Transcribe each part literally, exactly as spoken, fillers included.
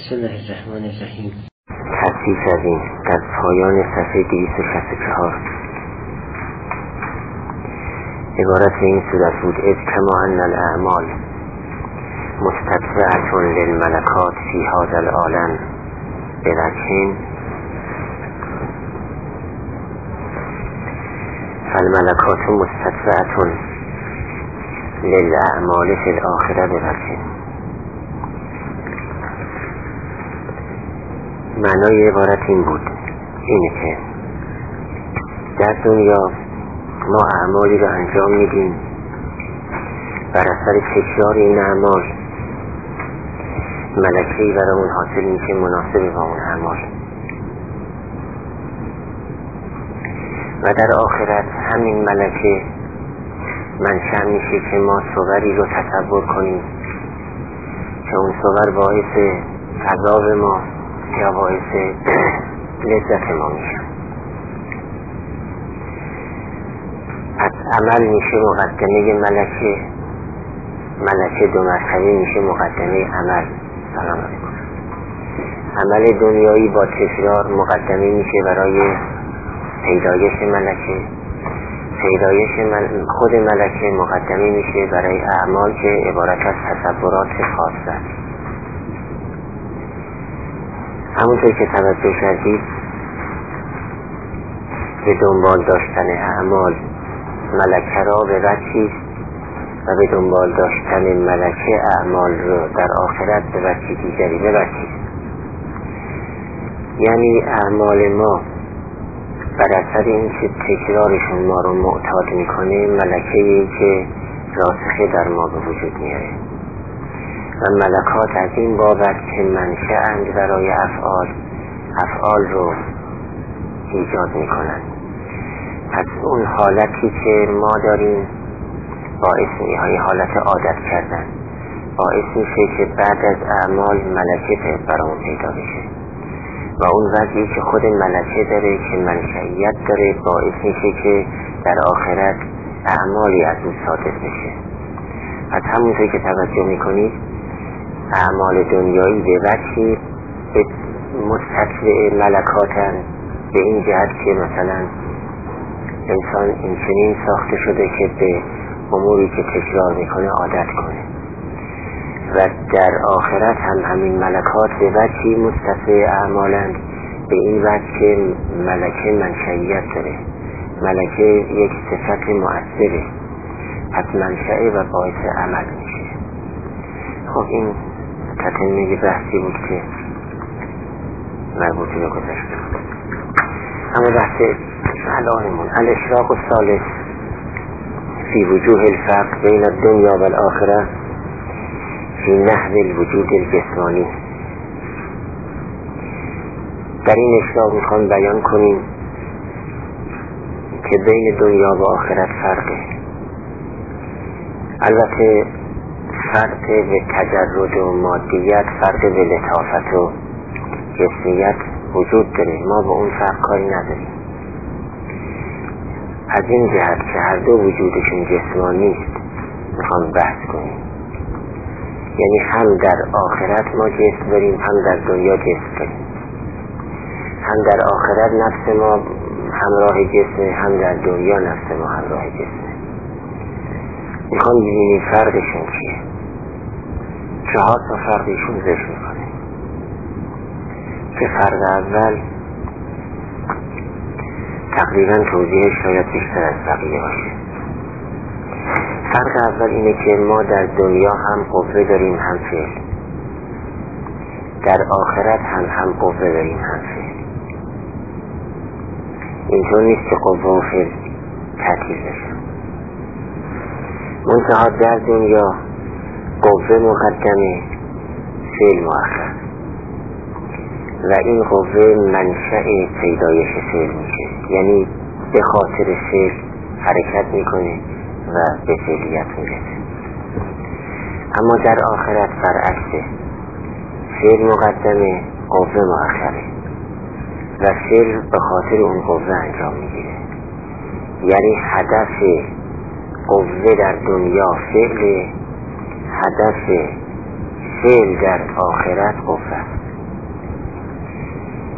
بسم الله الرحمن الرحیم. تصحیح کردیم در پایان صفحه دویست و شصت و چهار. عبارت این صورت بود: اذ کما ان الاعمال مستتبعة للملکات فی هذا العالم بوجه فالملکات مستتبعة للاعمال فی الاخره بوجه. معنای عبارت این بود، اینه که در دنیا ما اعمالی رو انجام میدیم، بر اثر تکرار این اعمال ملکه‌ای برامون حاصل میشه مناسب با اون اعمال، و در آخرت همین ملکه منشأ میشه که ما صوری رو تصور کنیم که اون صور باعث عذاب ما یا باعث لذت ما میشه. پس عمل میشه مقدمه ملکه، ملکه دو مرتبه میشه مقدمه عمل. سلام علیکم. عمل دنیایی با تکرار مقدمه میشه برای پیدایش ملکه، پیدایش مل... خود ملکه مقدمه میشه برای اعمال که عبارت از تصورات خاصه. همونطور که توجه کردید به دنبال داشتن اعمال ملکه را به وجهی و به دنبال داشتن ملکه اعمال رو در آخرت به وجه دیگری به وجهی. یعنی اعمال ما بر اثر این که تکرارشون ما رو معتاد میکنه ملکه‌ای که راسخه در ما به وجود میاره، و ملکات از این بابت که منشأ‌اند برای افعال افعال رو ایجاد میکنن. پس اون حالتی که ما داریم باعث میشه، حالت عادت کردن باعث میشه که بعد از اعمال ملکه برامون پیدا بشه، و اون وضعی که خود ملکه داره که منشئیت داره باعث میشه که در آخرت اعمالی از اون صادر بشه. پس همونطور که توجه میکنید اعمال دنیایی به وجهی به مستتبع ملکاتن، به این جهت که مثلا انسان این چنین ساخته شده که به اموری که تکرار میکنه عادت کنه، و در آخرت هم همین ملکات به وجهی مستتبع اعمالند، به این وجه که ملکه منشئیت داره، ملکه یک صفت مؤثره، پس منشأ و باعث عمل میشه. خب این تتمه بحثی بود که مربوط به گذشته بود. اما بحث الانمون الاشراق الثالث فی وجوه الفرق بین الدنیا و الاخره فی نحو الوجود الجسمانی. در این اشراق میخوان بیان کنیم که بین دنیا و آخرت فرقه. البته فرق به تجرد و مادیت، فرق به لطافت و جسمیت وجود داره، ما با اون فرق کاری نداریم. از این جهت که هر دو وجودشون جسمانی است میخوام بحث کنیم، یعنی هم در آخرت ما جسم داریم هم در دنیا جسم داریم، هم در آخرت نفس ما همراه جسم، هم در دنیا نفس ما همراه جسم. میخوام ببینیم فرقشون چیه. چهار تا فرقشون ذکر میکنه که فرق اول تقریبا توضیحش شاید بیشتر از بقیه باشه. فرق اول اینه که ما در دنیا هم قوه داریم هم فعل، در آخرت هم هم قوه داریم هم فعل. اینطور نیست که قوه و فعل تعطیل بشن. منتها در دنیا قوه مقدمه فعل مؤخر، و این قوه منشأ پیدایش فعل میشه، یعنی به خاطر فعل حرکت میکنه و به فعلیت میرسه. اما در آخرت برعکسه، فعل مقدمه قوه مؤخره و فعل به خاطر اون قوه انجام میگیره. یعنی هدف قوه در دنیا فعل، هدف فعل در آخرت قوه.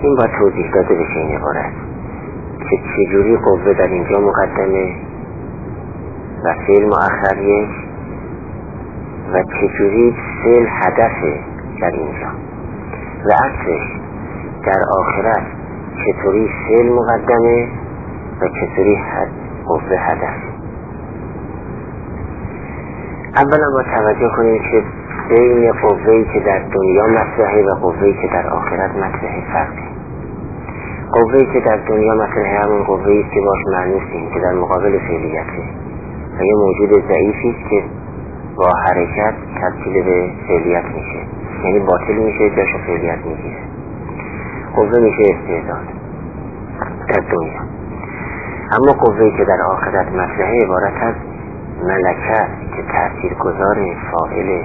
این باید توضیح داده بشه این عبارت که چجوری قوه در اینجا مقدمه و فعل مؤخر یک و چجوری فعل هدفه در اینجا و عکسش در آخرت چطوری فعل مقدمه و چطوری قوه هدف. اولا با توجه کنید که بین قوه‌ای که در دنیا مطرحه و قوه‌ای که در آخرت مطرحه فرقه. قوه‌ای که در دنیا مطرحه همون قوه‌ای است که باش معنوسیم که در مقابل فعلیته و یه موجود ضعیفی است که با حرکت تبدیل به فعلیت میشه، یعنی باطل میشه جاشو فعلیت میگیره. قوه میشه استعداد در دنیا. اما قوه‌ای که در آخرت مطرحه عبارت از ملکه است که تأثیرگذار فاعله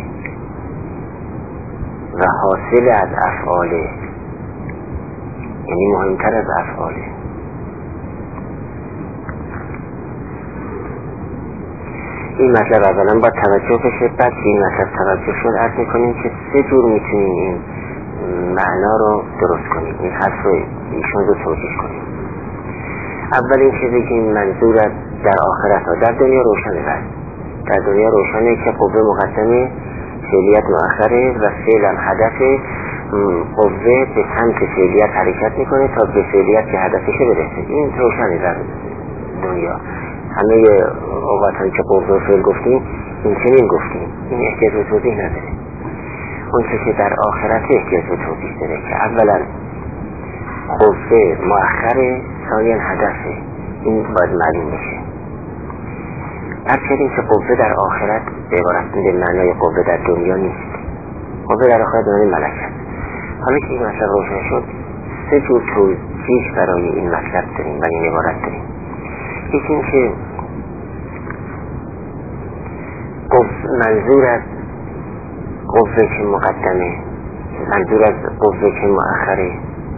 و حاصل از افعاله، یعنی مهمتر از افعاله. این مطلب اولا باید توجه بشه. بعد که این مطلب توجه شد عرض میکنیم که سه جور میتونیم این معنا رو درست کنیم، این حرف رو ایشون رو توجیه کنیم. اول این که بگیم منظور از در آخرت ها، در دنیا روشنه بس در دنیا روشنه که قوه مقدمه، فعلیت مؤخره و فعل هم هدفه. قوه به سمت فعلیت حرکت میکنه تا به فعلیت که هدفشه برسه. این روشنه در دنیا. همه اوقات هم که قوه و فعل گفتیم این چنین گفتیم، این احتیاج به توضیح نداره. اون چه که در آخرت احتیاج به توضیح داره که اولا قوه مؤخره، ثانیاً هدفه. این باید معلوم بشه. هرچند که قوه در آخرت به عبارت به معنای قوه در دنیا نیست. قوه در آخرت معنای ملکه. حالا که این مطلب روشن شد، سه جور توضیح برای این مطلب داریم و این عبارت داریم. یکی این که منظور از قوه که مقدمه، منظور از قوه که مؤخره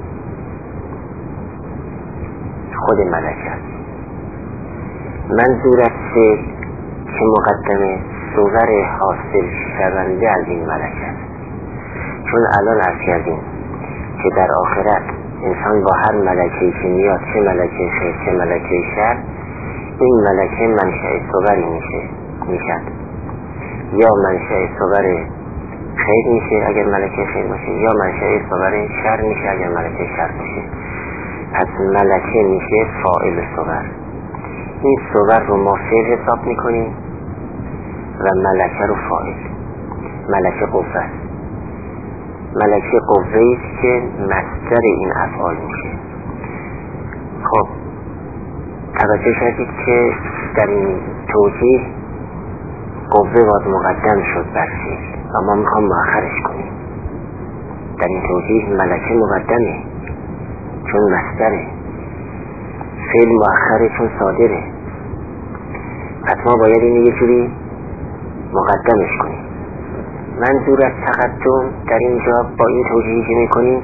خود ملکه است. منظور از فعل که مقدمه صور حاصل شونده از این ملکه است. چون الان عرض کردیم که در آخرت انسان با هر ملکه‌ای که میاد، چه ملکه خیر چه ملکه شر، این ملکه منشأ صوری میشه میشد یا منشأ صور خیر میشه اگر ملکه خیر باشه، یا منشأ صور شر میشه اگر ملکه شر باشه. پس ملکه میشه فاعل صور. این صور رو ما فعل حساب میکنیم و ملکه رو فاعل. ملکه قوه است. ملکه قوه‌ای است که مصدر این افعال میشه. خب توجه کردید که در این توضیح قوه باید مقدم شد بر فعل و ما میخوام مؤخرش کنیم. در این توضیح ملکه مقدمه چون مصدره، فعل مؤخره چون صادره. پس ما باید این یه جوری مقدمش کنیم. منظور از تقدم در اینجا با این توجیهی که میکنیم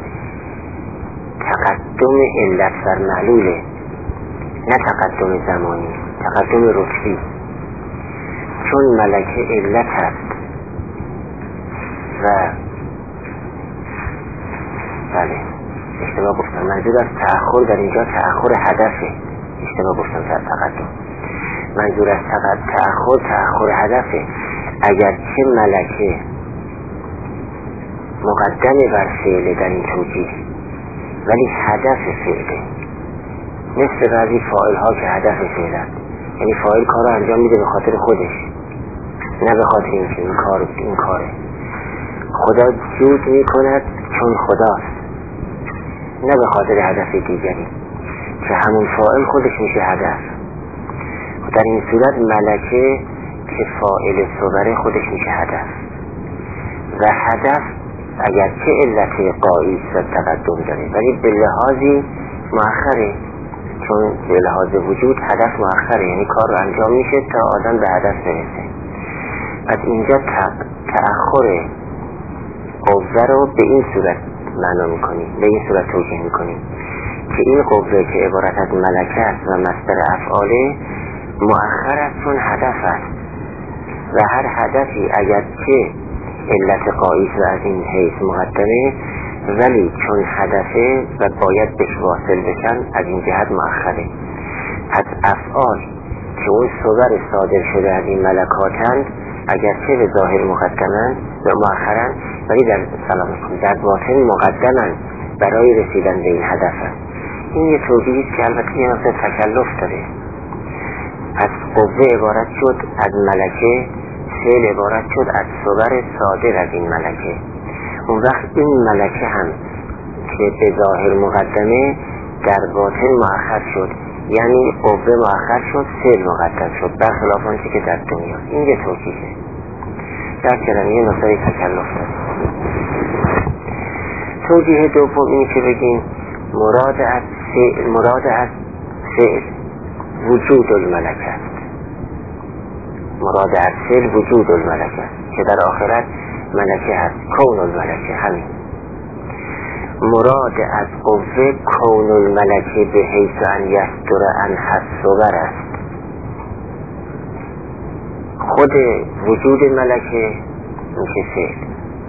تقدم علت بر معلوله، نه تقدم زمانی، تقدم رتبی. چون ملکه علت هست و بله اشتباه گفتم، منظور از تأخر در اینجا تأخر هدفه، اشتباه گفتم در تقدم. منظور از تأخر تأخر هدفه. اگرچه ملکه مقدمه بر فعله در این توجیه ولی هدف فعله، مثل بعضی فاعل ها که هدف فعله، یعنی فاعل کار رو انجام میده به خاطر خودش نه به خاطر اینکه این کار این کاره. خدا جود میکند چون خداست، نه به خاطر هدف دیگری که همون فاعل خودش میشه هدف. در این صورت ملکه که فاعل صوره خودش میشه هدف و هدف اگرچه علت قایی و تقدم داره ولی به لحاظی مؤخره، چون به لحاظ وجود هدف مؤخره، یعنی کار رو انجام میشه تا آدم به هدف برسه. پس اینجا تأخر قوه رو به این صورت معنا میکنیم، به این صورت توجیه میکنیم که این قوه که عبارت از ملکه است و مصدر افعاله مؤخر است چون هدف است و هر هدفی اگرچه علت قایس و از این حیث مقدمه ولی چون هدفه و باید بهش واصل بشن از این جهت مؤخره. پس افعال که اون صور صادر شده از این ملکاتند اگرچه به ظاهر مقدمن و مؤخرن ولی در سلام در باطن مقدمن برای رسیدن به این هدف هست. این یه توضیحی است که البته یه نقطه تکلف داره. از قوه عبارت شد از ملکه، فعل عبارت شد از صور صادر از این ملکه. اون وقت این ملکه هم که به ظاهر مقدمه در باطن مؤخر شد، یعنی قوه مؤخر شد، فعل مقدم شد، برخلاف آنچه که در دنیا. این یه توضیحه. در کلمه یه نقطه تکلف داره. توجیه دوم اینی که بگیم مراد از فعل مراد از فعل وجود الملکه است. مراد از فعل وجود الملکه است که در آخرت ملکه هست، کون الملکه. همین مراد از قوه کون الملکه به حیث ان یستر ان حسوبر است. خود وجود ملکه میشه فعل.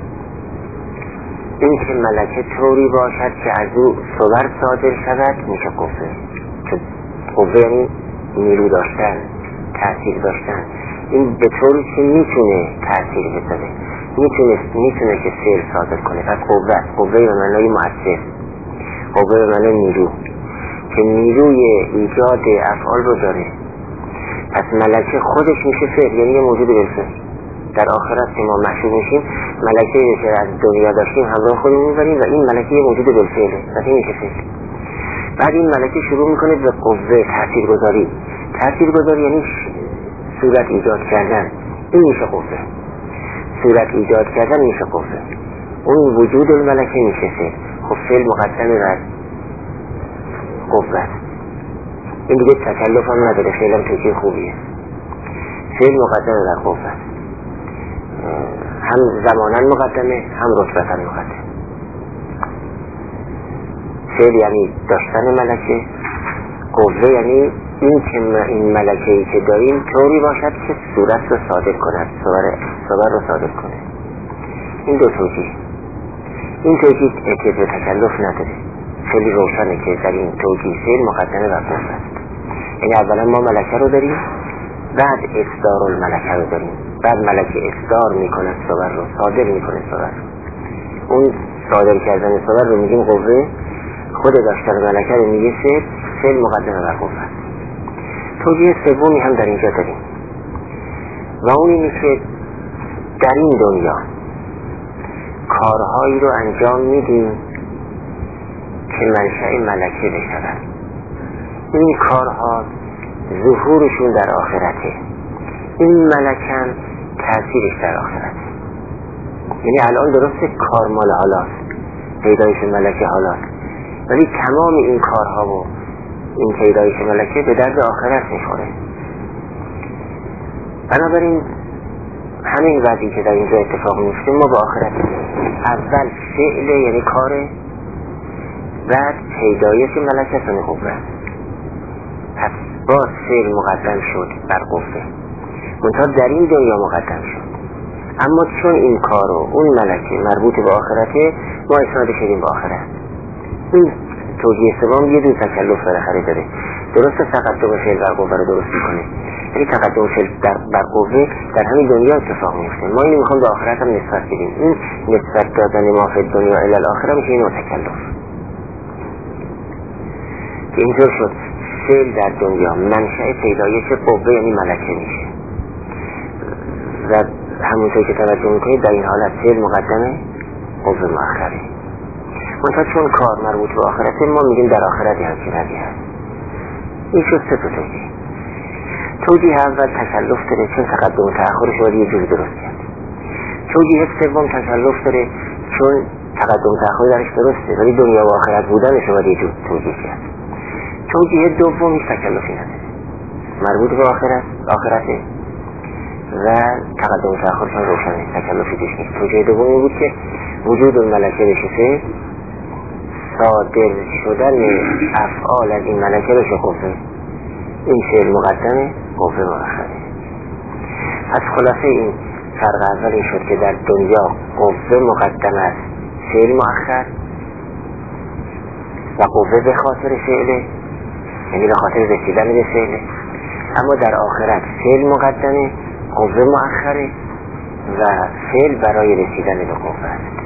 این که ملکه طوری باشد که از او صور صادر شود میشه قوه. که قوه یعنی نیرو داشتن، تأثیر داشتن. این به طوری که میتونه تأثیر بذاره، میتونه میتونه که فعل صادر کنه. پس قوه قوه به معنای مؤثر، قوه به معنای نیرو که نیروی ایجاد افعال رو داره. پس ملکه خودش میشه فعل، یعنی یه موجود بالفعل. در آخرت که ما محشور میشیم ملکه که از دنیا داشتیم همراه خودمون میبریم و این ملکه یه موجود بالفعله، پس این میشه فعل. بعد این ملکه شروع میکنه به قوه تاثیرگذاری. تاثیرگذاری یعنی صورت ایجاد کردن. این میشه قوه. صورت ایجاد کردن میشه قوه. اون وجود الملکه میشه فعل. خب فعل مقدمه بر قوه. این دیگه تکلف هم نداره، فعل هم توجیه خوبیه. فعل مقدمه بر قوه، هم زمانا مقدمه هم رتبتا مقدمه. فعل یعنی داشتن ملکه، قوه یعنی این که این ملکه‌ای که داریم طوری باشد که صورت رو صادر کند، صور رو صادر کنه. این دو توجیه. این توجیه اعتبار به تکلف نداره، خیلی روشنه که در این توجیه فعل مقدمه بر قوه است. یعنی اولا ما ملکه رو داریم، بعد اصدار الملکه رو داریم، بعد ملکه اصدار میکنه صور رو، صادر میکنه صور رو. اون صادر کردن صور رو میگیم قوه، خود داشتن ملکه رو میگه فعل، فعل مقدمه بر قوه است. توجیه سومی هم در اینجا داریم و اون اینه که در این دنیا کارهایی رو انجام میدیم که منشأ ملکه بشود. این کارها ظهورشون در آخرته، این ملکم تأثیرش در آخرته. یعنی الان درسته کار مال حالاست، پیدایش ملکه حالاست، ولی تمام این کارها و این پیدایش ملکه به درد آخرت میخوره. بنابراین همین وضعی که در اینجا اتفاق میفته ما به آخرت اول فعل یعنی کار، بعد پیدایش ملکه سن قوه. پس باز فعل مقدم شد بر قوه، منتها در این دنیا مقدم شد. اما چون این کار و اون ملکه مربوط به آخرته ما اسناد شدیم به آخرت. این توجیه سوم یه دو تکلف بالاخره داره. درسته تقدم فعل بر قوه رو درست میکنه، ولی تقدم فعل بر قوه در همین دنیا اتفاق میفته. ما اینو میخوام به آخرت هم نسبت بدیم. این نسبت دادن ما فی دنیا الی الاخره میشه این تکلف. که اینطور شد فعل در دنیا منشأ پیدایش قوه یعنی ملکه میشه و همونطور که توجه میکنید در این حالت فعل مقدمه، قوه مؤخره. منتها چون کار مربوط به آخرته ما میگیم در آخرت همچین وضعی هست. این شد سه تا توجیه. توجیه اول تکلف داره چون تقدم و تأخرش باید یه جوری درست کرد. توجیه سوم تکلف داره چون تقدم و تأخر درش درسته ولی دنیا و آخرت بودنش باید یه جور توجیه کرد. توجیه دوم هیچ تکلفی نداره، مربوط به آخرت آخرته و تقدم و تأخرش هم روشنه، تکلفی توش نیست. توجیه دومی بود که وجود الملکه بشه، صادر شدن افعال از این ملکه بشه قوه. این فعل مقدمه، قوه مؤخره. از خلاصه این فرق اول این شد که در دنیا قوه مقدمه است، فعل مؤخر، و قوه به خاطر فعله، یعنی به خاطر رسیدن به فعله. اما در آخرت فعل مقدمه، قوه مؤخره و فعل برای رسیدن به قوه است.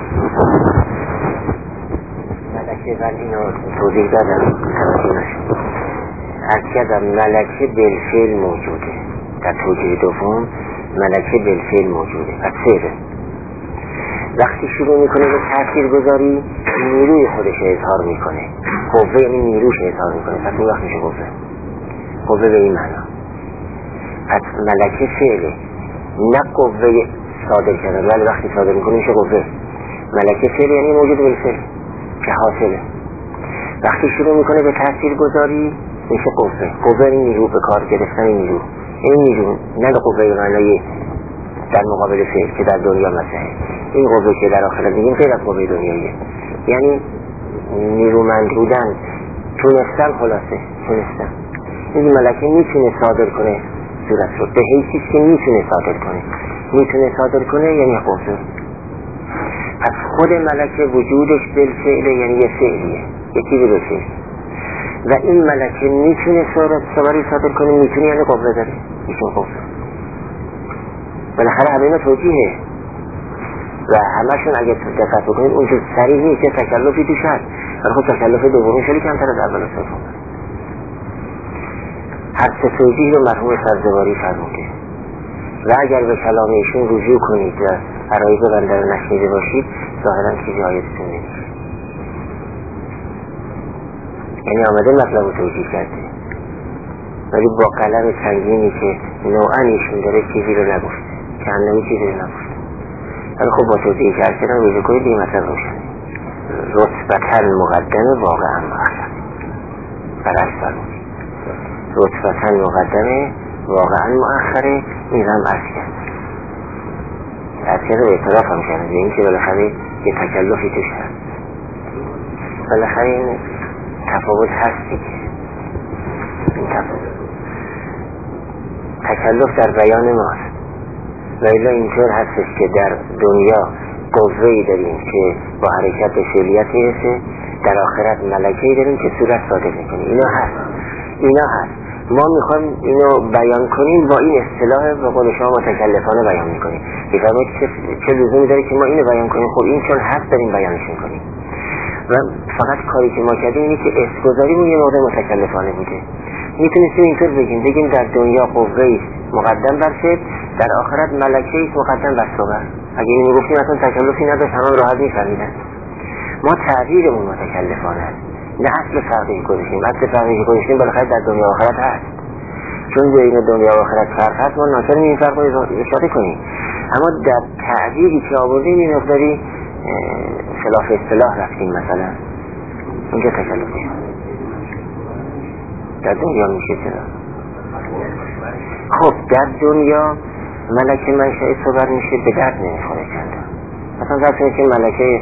ملکه من اینو توضیح دادم توجیه نشد. اکد ملکه بالفعل موجوده. در توجیه دوم ملکه بالفعل موجوده. پس فعله وقتی شروع میکنه به تأثیر گذاری نیروی خودش اظهار میکنه. قوه یعنی نیروش اظهار میکنه. پس اون وقت میشه قوه. قوه به این معنا. پس ملکه فعله، نه قوه صادر کردن. ولی وقتی صادر میکنه میشه قوه. ملکه فعل یعنی موجود بالفعل که حاصله. وقتی شروع میکنه به تأثیر گذاری میشه قوه. قوه این نیرو، به کار گرفتن نیرو. این نیرو نه قوه به معنای در مقابل فعل که در دنیا مثلا این قوه که در آخرت میگیم غیر از قوه دنیاییه. یعنی نیرومند بودن، تونستن، خلاصه تونستن. این ملکه میتونه صادر کنه صورت رو به حیثی که میتونه صادر کنه. میتونه صادر کنه یعنی قوه. پس خود ملکه وجودش بالفعل یعنی یه فعلیه، یه چیزی به فعل. و این ملکه میتونه صورتی صادر کنه، میتونه یعنی قوه داره، میتونه قوه. بالاخره همه اینا توجیهه و همشون اگه دقت بکنید اونجور سریع نیست، یه تکلفی توش هست. ولی خب تکلف دومی خیلی کمتر از اول و سوم. هر سه توجیه رو مرحوم سبزواری فرموده و اگر به کلام ایشون رجوع کنید و عرایض بنده رو نشنیده باشید ظاهرا چیزی آیدتون نمیشه. یعنی آمده مطلب رو توجیه کرده ولی با قلم سنگینی که نوعا ایشون داره چیزی رو نگفته، که انهی چیزی رو نگفته. ولی خب با توجیه کردن روزه کنید دیگه مطلب روشنه. رتبتن مقدمه واقعا مؤخر. برعکس فرمودی رتبتن مقدمه واقعا مؤخره. این هم عرض کرد عرض کرد و اعتراف هم کرد به این که بالاخره یه تکلفی توش هست. بالاخره این تفاوت هست دیگه. این تفاوت تکلف در بیان ماست و الا اینطور هستش که در دنیا قوه‌ای داریم که با حرکت به فعلیت میرسه، در آخرت ملکه‌ای داریم که صورت صادر میکنه. اینا هست اینا هست ما میخوایم اینو بیان کنیم با این اصطلاح به قول شما متکلفانه بیان میکنیم. بفرمایید چه, چه لزومی داره که ما اینو بیان کنیم؟ خب این چون هست داریم بیانش میکنیم و فقط کاری که ما کردیم اینه که اسمگذاریمون یه موضوع متکلفانه بوده. میتونستیم اینطور بگیم بگیم در دنیا قوه‌ای مقدم بر فعل، در آخرت ملکه‌ای مقدم بر صور. اگه اینو گفتیم اصلا تکلفی نداشت، همه راحت میفهمیدن. ما تعبیرمون متکلفانه است، نه اصل فرقی گذاشتیم. اصل فرقی گذاشتیم بالاخره در دنیا و آخرت هست. چون بین دنیا و آخرت فرق هست ما ناچاریم این فرق رو اشاره کنیم. اما در تعبیری که آوردیم این مقداری خلاف اصطلاح رفتیم. مثلا اونجا تکلف میشه در دنیا میشه چرا؟ خب در دنیا ملکه منشأ صور میشه، به درد نمیخوره چندان. مثلا فرض که ملکه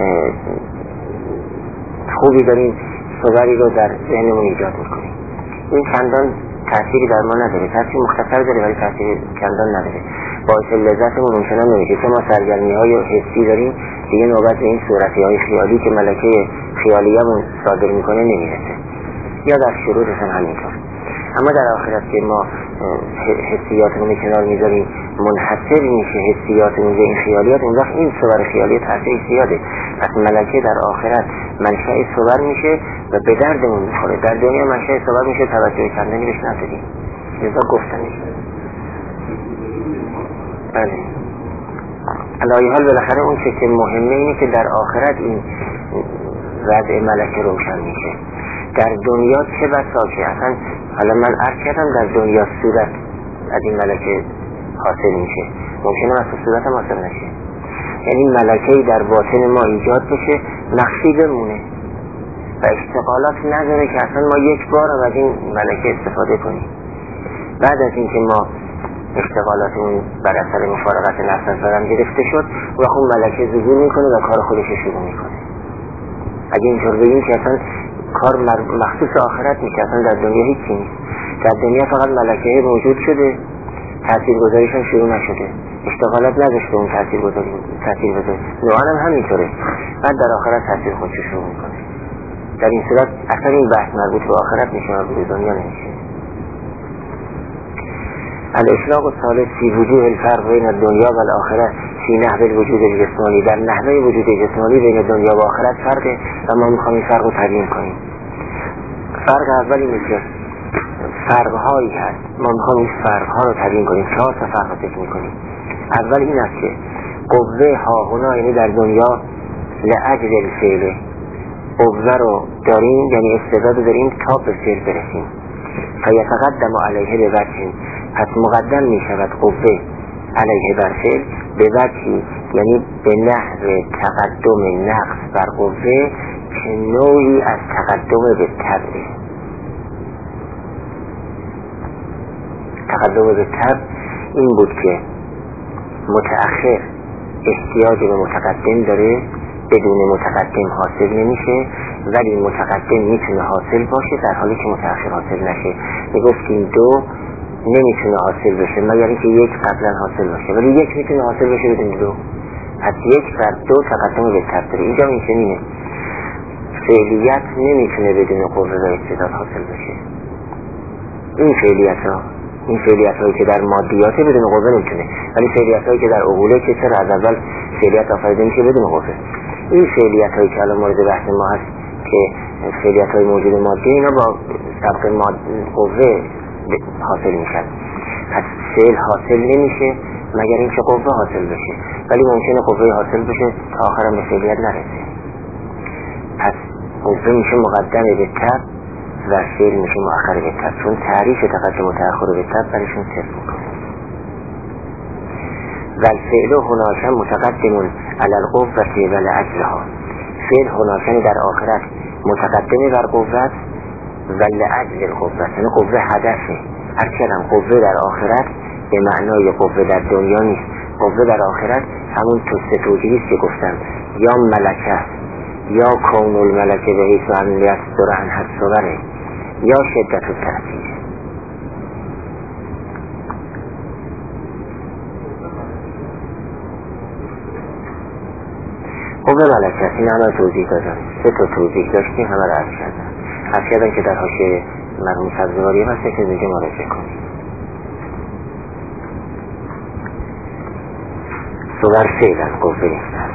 خوبی داریم صوری رو در ذهنمون ایجاد میکنیم، این چندان تأثیری در ما نداره. تأثیر مختصر داره ولی تأثیر چندان نداره. باعث لذتمون ممکنه نمیشه که ما سرگرمی های حسی داریم دیگه نوبت به این صورتی های خیالی که ملکه خیالیمون صادر میکنه نمیرسه، یا در شروع هم همینطور. اما در آخرت که ما حسیاتمون کنار میذاریم منحصر میشه حسیاتمون به این خیالیات، اون وقت این صور خیالی تأثیر زیاده. پس ملکه در آخرت منشأ صور میشه و به دردمون میخوره. در دنیا منشأ صور میشه توجه کردنی بهش نداریم، لذا گفتنی. بله علایه حال بالاخره اون چه که مهمه اینه که در آخرت این وضع ملکه روشن میشه. در دنیا چه بسا که اصلا حالا من عرض کردم در دنیا صورت از این ملکه حاصل میشه، ممکنه مثل صورت هم حاصل نشه. یعنی ملکه‌ای در باطن ما ایجاد بشه نقشی بمونه و اشتغالات نداره که اصلا ما یک بار از این ملکه استفاده کنیم. بعد از اینکه ما اشتغالاتمون بر اثر مفارقت نفس از برم گرفته شد و اون ملکه ظهور میکنه و کار خودش شروع میکنه. اگه اینطور بگیم که اصلا کار مخصوص آخرت میشه، اصلا در دنیا هیچی نیست. در دنیا فقط ملکه موجود شده، تأثیر گذاریشون شروع نشده، اشتغالات نداشته اون تأثیر گذاری تأثیر بذاره. نوعا هم همینطوره، بعد در آخرت تأثیر خودش شروع میکنه. در این صورت اصلا این بحث مربوط به آخرت میشه، مربوط به دنیا نمیشه. الاشراق الثالث فی وجوه الفرق بین الدنیا و الاخره فی نحو الوجود الجسمانی. در نحوه وجود جسمانی بین دنیا و آخرت فرقه و ما میخوایم این فرق رو تبیین کنیم. فرق اول اینه که فرقهایی هست، ما میخوایم این فرقها رو تبیین کنیم. چهار تا فرق رو فکر میکنیم. اول این است که قوه هاهنا، یعنی در دنیا لأجل الفعل، قوه رو داریم، یعنی استعداد داریم تا به فعل برسیم. فیتقدم علیه به وجه، پس مقدم می شود قوه علیه بر فعل به وجهی، یعنی به نحو تقدم نقص بر قوه که نوعی از تقدم به طبع. تقدم به طبع این بود که متأخر احتیاج به متقدم داره، بدون متقدم حاصل نمیشه، ولی متقدم میتونه حاصل باشه در حالی که متأخر حاصل نشه. میگفتیم دو نمیتونه حاصل بشه مگر اینکه یک قبلا حاصل باشه، ولی یک میتونه حاصل بشه بدون دو. از یک بر دو تقدم به طبع داره. اینجا این چنینه، فعلیت نمیتونه بدون قوه و استعداد حاصل بشه. این فعلیت ها این فعلیت هایی که در مادیات بدون قوه نمیتونه، ولی فعلیت هایی که در عقوله که چرا از اول فعلیت آفریده میشه بدون قوه. این فعلیت هایی که الان مورد بحث ما هست که فعلیت های موجود مادی، اینا با سبق ماد... قوه حاصل میشن. پس فعل حاصل نمیشه مگر اینکه قوه حاصل بشه، ولی ممکنه قوه حاصل بشه تا آخرم به فعلیت نرسه. پس قوه میشه مقدمه به طبع و فعل میشه مؤخر به طبع، چون تعریف تقدم و تأخر به طبع برشون صرف میکنه. و الفعل هناکن متقدم علی القوة و لأجلها. فعل هناکن در آخرت متقدم بر قوت و لأجل القوة، یعنی قوه هدفه. هرچنان قوه در آخرت به معنای قوه در دنیا نیست. قوه در آخرت همون تو سه توجیهی است که گفتم، یا ملکه یا کون الملکه به حیث عملیت دوران حد صوره، یا شدت و تأثیر. قوه ملکه این همه توضیح دادم، سه تا توضیح داشتیم، همه را عرض کردم. عرض کردم که در حاشیه مرحوم سبزواری هست که دیگه مراجعه کنیم. صور فعلا قوه نیستن.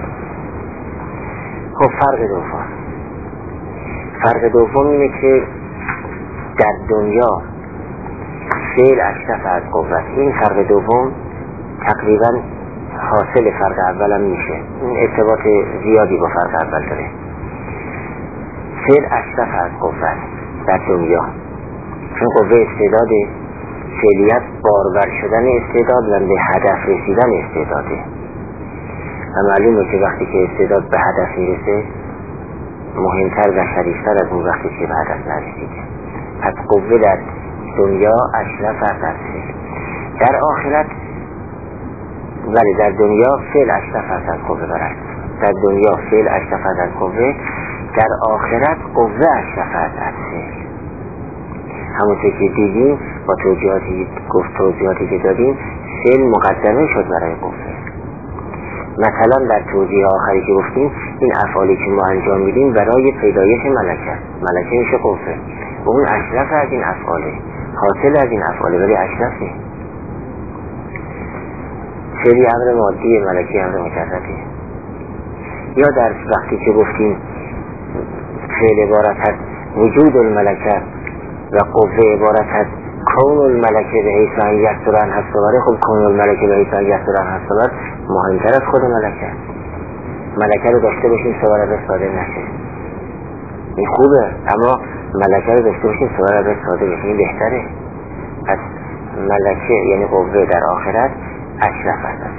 خب فرق دوم فرق دوم اینه که در دنیا فعل اشرف از قوت. این فرق دوم تقریبا حاصل فرق اول هم میشه، این ارتباط زیادی با فرق اول داره. فعل اشرف از قوت در دنیا، چون قوه استعداد فعلیت بارور شدن استعداد و به هدف رسیدن استعداده. و معلومه که وقتی که استعداد به هدف میرسه مهمتر و شریفتر از اون وقتی که به هدف نرسیده. پس قوه در دنیا اشرف از فعل. در آخرت ولی در دنیا فعل اشرف از قوه برد. در دنیا فعل اشرف از قوه، در آخرت قوه اشرف از فعل. همونطور که دیدیم با توضیحاتی گفت توضیحاتی که دادیم، فعل مقدمه شد برای قوه. مثلا در توضیح آخری که گفتیم این افعالی که ما انجام میدیم برای پیدایش ملکه، ملکه میشه قوه و اون اشرف از این افعاله، حاصل از این افعاله، ولی اشرف نیست. فعلی امر مادی، ملکی امر مجرده. یا در وقتی که گفتیم فعل عبارت از وجود الملکه و قوه عبارت از کون الملکه به حیث ان یسترن هستواره، خب کون الملکه به حیث ان یسترن هستواره مهمتر از خود ملکه. ملکه رو داشته باشیم سوار از ساده نشه، این خوبه، اما ملکه رو داشته باشیم سوار از ساده بشه، این بهتره. پس ملکه یعنی قوه در آخرت اشرف است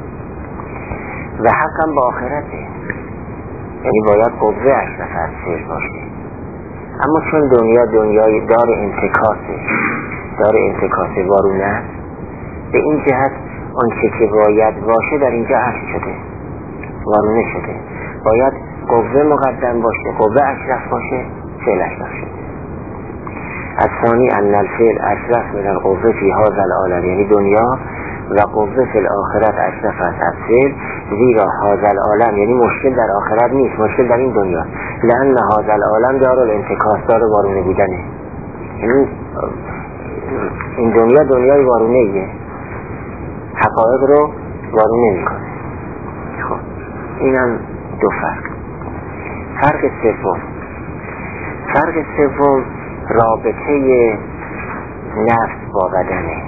و حقا با آخرته، یعنی باید قوه اشرف است باشه. اما چون دنیا دنیای دار انتکاسه، دار انتکاس وارونه است، به این جهت آنچه که باید باشه در اینجا عکس شده، وارونه شده. باید قوه مقدم باشه، قوه اشرف باشه، فعل اشرف شده. الثانی ان الفعل اشرف من القوه فی هذا العالم، یعنی دنیا، و قوه فی الاخرت اشرف از فعل، زیرا هذا العالم یعنی مشکل در آخرت نیست، مشکل در این دنیا. لأن هذا العالم دار الانتکاس، دار وارونه بودنه. این این دنیا دنیای وارونه ایه، حقایق رو وارونه میکنه. خب اینم دو فرق. فرق سوم، فرق سوم رابطه نفس با بدنه.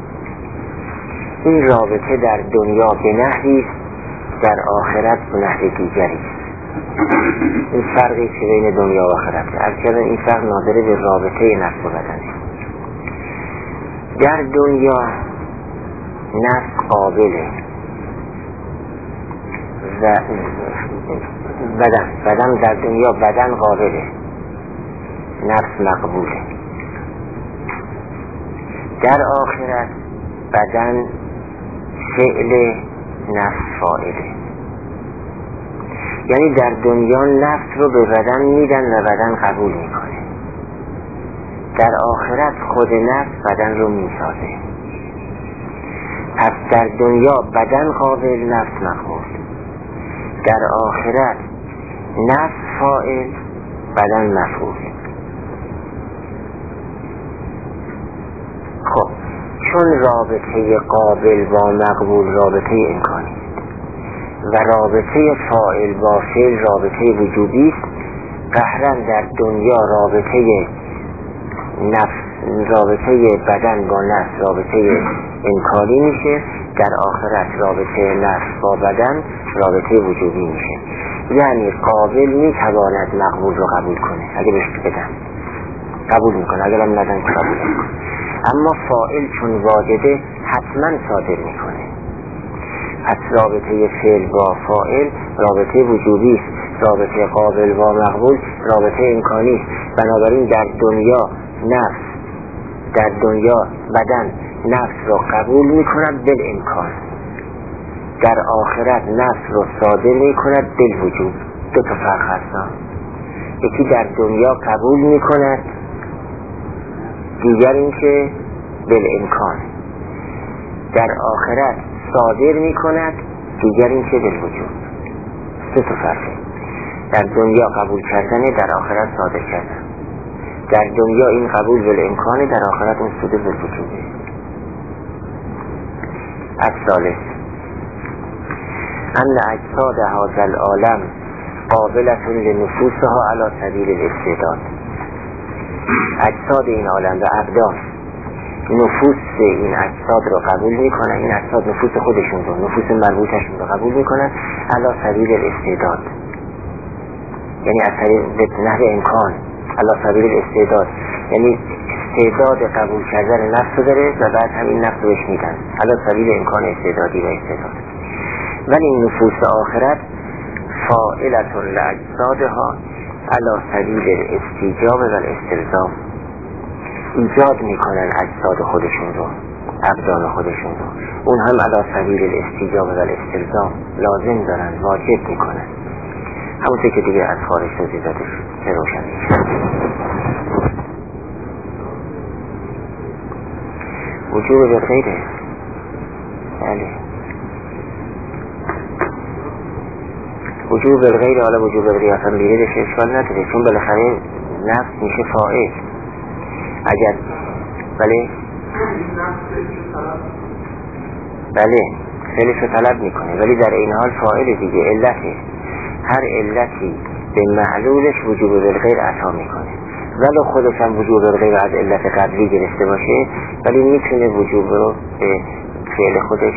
این رابطه در دنیا به نحوی است، در آخرت به نحو دیگری. این فرقی که بین دنیا و آخرت است. این فرق ناظر به رابطه نفس و بدنه. در دنیا نفس قابله و بدن بدن در دنیا بدن قابله، نفس مقبوله. در آخرت بدن فعل، نفس فاعله. یعنی در دنیا نفس رو به بدن میدن و بدن قبول میکنه. در آخرت خود نفس بدن رو میسازه. پس در دنیا بدن قابل، نفس مقبول. در آخرت نفس فاعل، بدن مفعول. خب چون رابطه قابل با مقبول رابطه امکانی و رابطه فاعل با فعل رابطه وجودی است، قهرن در دنیا رابطه نفس رابطه بدن با نفس رابطه امکانی میشه، در آخرت رابطه نفس با بدن رابطه وجودی میشه. یعنی قابل میتواند مقبول رو قبول کنه، اگه بهش بدن قبول میکنه، اگر هم ندن قبول میکنه. اما فاعل چون واجده حتما صادر میکنه. پس رابطه فعل با فاعل رابطه وجودی است، رابطه قابل با مقبول رابطه امکانی است. بنابراین در دنیا نفس در دنیا بدن نفس رو قبول میکند بالامکان، در آخرت نفس رو صادر میکند بالوجود. دو تا فرق هست. یکی در دنیا قبول میکند، دیگر این که بالامکان. در آخرت صادر میکند، دیگر این که بالوجود. سه تا فرقه. در دنیا قبول کردنه، در آخرت صادر کردن. در دنیا این قبول بالامکانه، در آخرت اون صادر بالوجوده. الثالث ان اجساد هذا العالم قابلة لنفوسها على سبیل الاستعداد. اجساد این عالم و ابدان نفوس این اجساد رو قبول میکنن، این اجساد نفوس خودشون رو، نفوس مربوطشون رو قبول میکنن على سبیل الاستعداد، یعنی از طریق نحو امکان. على سبیل الاستعداد یعنی استعداد قبول کردن نفس رو داره و بعد همین نفس رو بهش میدن، على سبیل امکان استعدادی و استعداد. ولی این نفوس آخرت فاعلة لاجسادها على سبیل الاستیجاب و الاستلزام، ایجاد میکنن اجساد خودشون رو، ابدان خودشون رو، اون هم علی سبیل الاستیجاب و الاستلزام لازم دارن، واجب میکنن. همونطور که دیگه از خارج توضیحاتش که روشن میشه. وجوب به غیره، بله وجوب بالغیر، حالا وجوب بالغیر اصلا بیره دشه اشکال نداره، چون بالاخره نفس میشه فاعل. اگر بله بله فعلش رو طلب میکنه، ولی در این حال فاعل دیگه، علته. هر علتی به معلولش وجوب بالغیر عطا میکنه، ولو خودش هم وجوب بالغیر از علت قبلی گرفته باشه، ولی میتونه وجوب رو به فعل خودش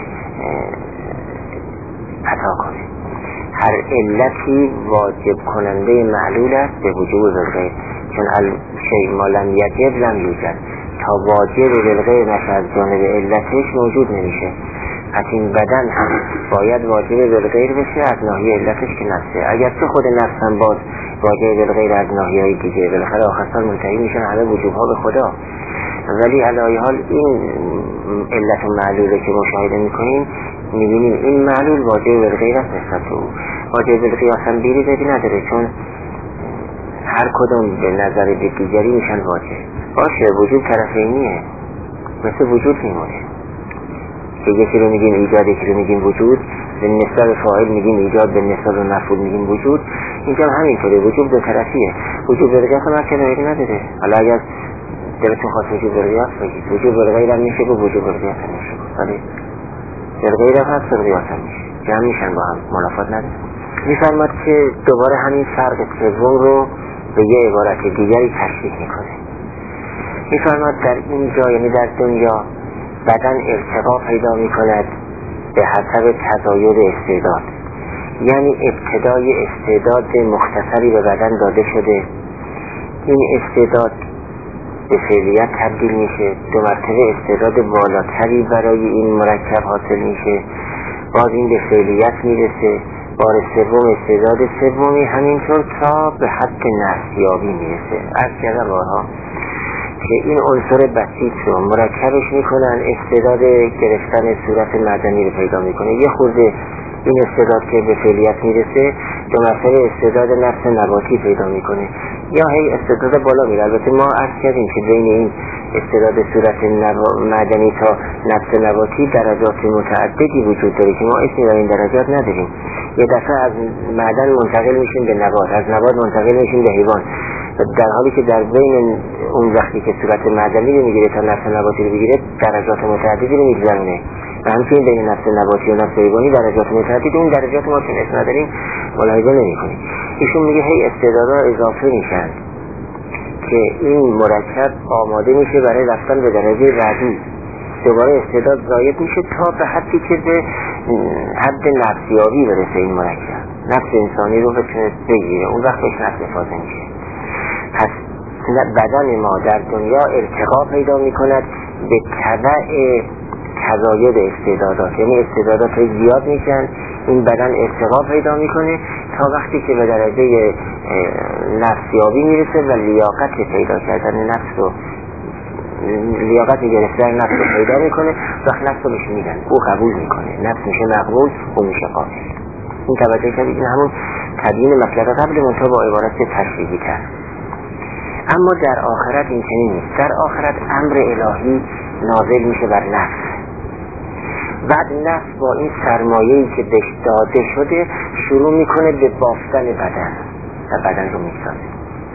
عطا کنه. هر علتی واجب کننده معلول است به وجوب بالغیر، چون الشیء ما لم یجب لم یوجد. تا واجب بالغیر نشه از جانب علتش موجود نمیشه. پس این بدن هم باید واجب بالغیر بشه از ناحیه علتش که نفسه. اگر تو خود نفس هم باز واجب بالغیر از ناحیه های دیگه، بالاخره آخرسان منتهی میشن همه وجوبها به خدا. ولی علی حال این علت و معلوله که مشاهده میکنیم، میبینیم این معلول واجب بالغیر است نسبت او. واجب بالغیر اصلا بیری زدی نداره، چون هر کدوم به نظر دیگری میشن واجب. باشه وجود طرفینیه، مثل وجود میمونه که یکی رو میگیم ایجاد، یکی رو میگیم وجود. به نسبت فاعل میگیم ایجاد، به نسبت مفعول میگیم وجود. اینجا هم همینطوره، وجوب دو طرفیه. وجوب بالغیرت هم که غیر نداره. حالا اگر دلتون خواست وجوب بالغیرت بگید، وجوب بالغیرت هم میشه، وجوب بالغیرت هم میشه، ولی بالغیرت هست بالغیرت هم میشه، جمع میشن با هم، منافات نداره. میفرماد که دوباره همین فرق سوم رو به یه عبارت دیگری تشریح میکنه. میفرماد در اینجا، یعنی در دنیا، بدن ارتقا پیدا میکند به حسب تزاید استعداد. یعنی ابتدای استعداد مختصری به بدن داده شده، این استعداد به فعلیت تبدیل میشه، دو مرتبه استعداد بالاتری برای این مرکب حاصل میشه، باز این به فعلیت میرسه، بار سوم استعداد سومی، همینطور تا به حد نفسیابی میرسه. از کردن بارها که این عنصر بسیط رو مرکبش میکنن، استعداد گرفتن صورت معدنی رو پیدا میکنه. یه خورده این استعداد که به فعلیت میرسه، دو مرتبه استعداد نفس نباتی پیدا میکنه، یا هی استعداد بالا میره. البته ما عرض کردیم که بین این استعداد صورت معدنی تا نفس نباتی درجات متعددی وجود داره که ما اسمی در این درجات نداریم. یه دفعه از معدن منتقل میشیم به نبات، از نبات منتقل میشیم به حیوان، در حالی که در بین اون وقتی که صورت معدنی رو میگیره تا نفس نباتی رو بگیره درجات متعددی رو میگذرونه. و همچنین بین نفس نباتی و نفس حیوانی درجات متعددی، اون درجات ما چون اسم نداریم ملاحظه نمی‌کنیم. ایشون میگه هی استعدادها اضافه میشن که این مرکب آماده میشه برای رفتن به درجه بعدی، دوباره استعداد زاید میشه تا به حدی که به حد نفسیابی برسه این مرکب، نفس انسانی رو بتونه بگیره، اون وقت بهش نفس افاده میشه. پس بدن ما در دنیا ارتقا پیدا میکند به تبع تزاید استعدادات، یعنی استعدادات زیاد میشن، این بدن ارتقا پیدا میکنه تا وقتی که به درجه نفسیابی میرسه و لیاقت پیدا کردن نفس رو، لیاقت گرفتن نفس رو پیدا میکنه، وقت نفس رو بهش میدن، او قبول میکنه، نفس میشه مقبول، او میشه قابل. این توجه کردید، این همون تبیین مطلب قبل منتها با عبارت تشریحی تر. اما در آخرت این چنین نیست. در آخرت امر الهی نازل میشه بر نفس، بعد نفس با این سرمایه‌ای که بهش داده شده شروع میکنه به بافتن بدن و بدن رو میسازه.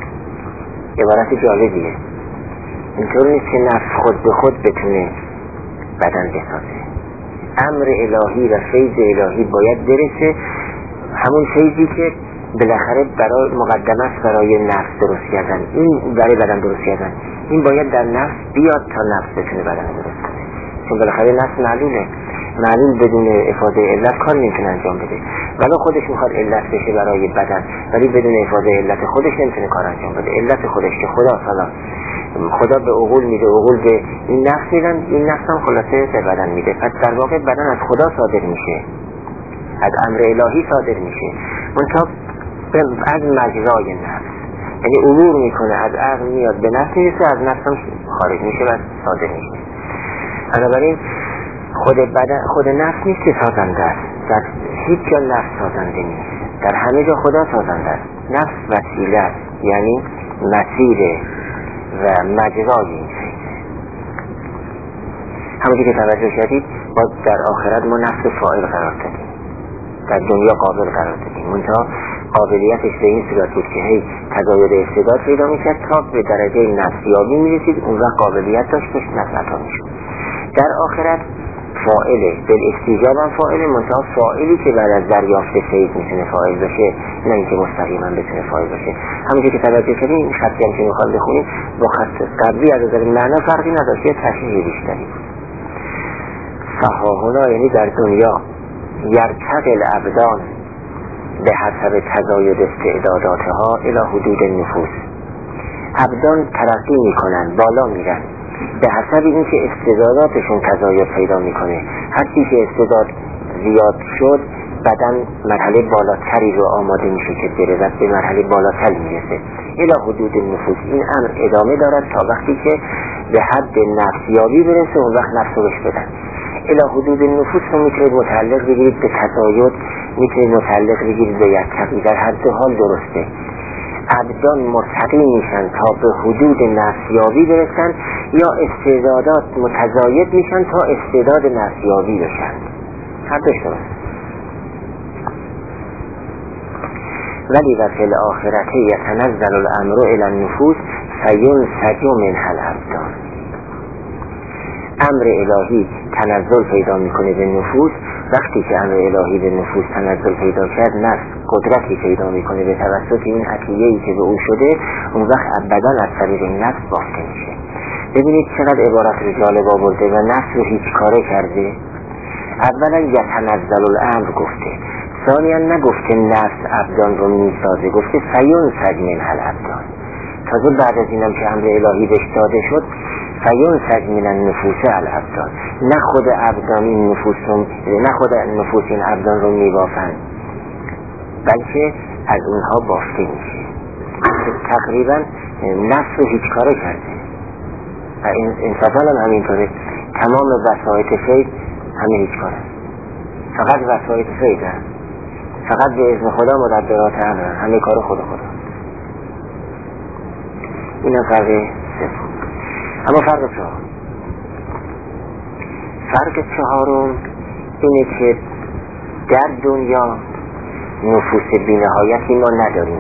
عبارت جالبیه. اینطور نیست که نفس خود به خود بتونه بدن بسازه. امر الهی و فیض الهی باید برسه، همون فیضی که بالاخره برای مقدمه است برای نفس درست کردن، این برای بدن درست کردن، این باید در نفس بیاد تا نفس بتونه بدن درست کنه. چون بالاخره نفس معلوله، معلول بدون افاده علت کار نمیتونه انجام بده. ولی خودش میخواد علت بشه برای بدن، ولی بدون افاده علت خودش نمیتونه کار انجام بده. علت خودش که خدا سلام خدا به عقول میده، عقول به این نفس میدن، این نفس هم خلاصه به بدن میده. پس در واقع بدن از خدا صادر میشه، از امر الهی صادر میشه، منتها از مجرای نفس، یعنی عبور میکنه، از عقل میاد به نفس میرسه، از نفس هم خارج میشه و صادر میشه. بنابراین خود بدن، خود نفس نیست که سازنده است، در هیچ جا نفس سازنده نیست، در همه جا خدا سازنده است. نفس وسیله است، یعنی مسیر و مجرای این فیضه. همونجور که توجه کردید، باز در آخرت ما نفس فاعل قرار دادیم، در دنیا قابل قرار دادیم، منتها قابلیتش به این صورت بود که هی تزاید استعداد پیدا میکرد تا به درجه نفسیابی میرسید، اون وقت قابلیت داشت بهش نفس عطا میشد. در آخرت فاعله، بالاستیجاب هم فاعله، منتها فاعلی که بعد از دریافت فیض میتونه فاعل بشه، نه اینکه مستقیما بتونه فاعل بشه. همونجور که توجه کردیم این خطی هم که میخواد بخونیم با خط قبلی از نظر معنا فرقی نداشت، یه تشریح بیشتری بود. فهاهنا یعنی در دنیا یرتقی الابدان به حسب تزاید استعداداتها الی حدود النفوس، ابدان ترقی میکنن، بالا میرن به حسب اینکه استعداداتشون تزاید پیدا میکنه. هرچی که استعداد زیاد شد بدن مرحله بالاتری رو آماده میشه که بره و به مرحله بالاتری میرسه الی حدود النفوس. این امر ادامه دارد تا وقتی که به حد نفسیابی برسه، اون وقت نفس رو بهش بدن. الی حدود النفوس رو میتونید متعلق بگیرید به تزاید، میتونید متعلق بگیرید به یرتقی، در هر دو حال درسته. ابدان مرتقی میشن تا به حدود نفسیابی برسن، یا استعدادات متزاید میشن تا استعداد نفسیابی بشن، هر دوش درست. ولی و فی الاخرته یتنزل الامر الی النفوس فینسج منها الابدان. امر الهی تنزل پیدا میکنه به نفوس. وقتی که امر الهی به نفوس تنزل پیدا کرد، نفس قدرتی پیدا میکنه به توسط این عطیه‌ای که به او شده، اون وقت ابدا از طریق این نفس بافته میشه. ببینید چقدر عبارت رو جالب آورده و نفس رو هیچ کاره کرده. اولا یتنزل الامر گفته، ثانیا نگفته نفس ابدان رو میسازه، گفته فینسج منها الابدان. تازه بعد از اینم که امر الهی بهش داده شد، فینسج من النفوس الابدان، نه خود ابدان این نفوس رو، نه خود نفوس این ابدان رو میبافند، بلکه از اونها بافته میشه. تقریبا نفس رو هیچ کاره کرده و انصافا هم همینطوره. تمام وسایط فید همه هیچ کاره، فقط وسایط فید هست، فقط به اذن خدا مدبرات امر، همه کار خود خدا. این هم فرق سوم. اما فرق چهار، فرق چهارم اینه که در دنیا نفوس بی‌نهایتی ما نداریم،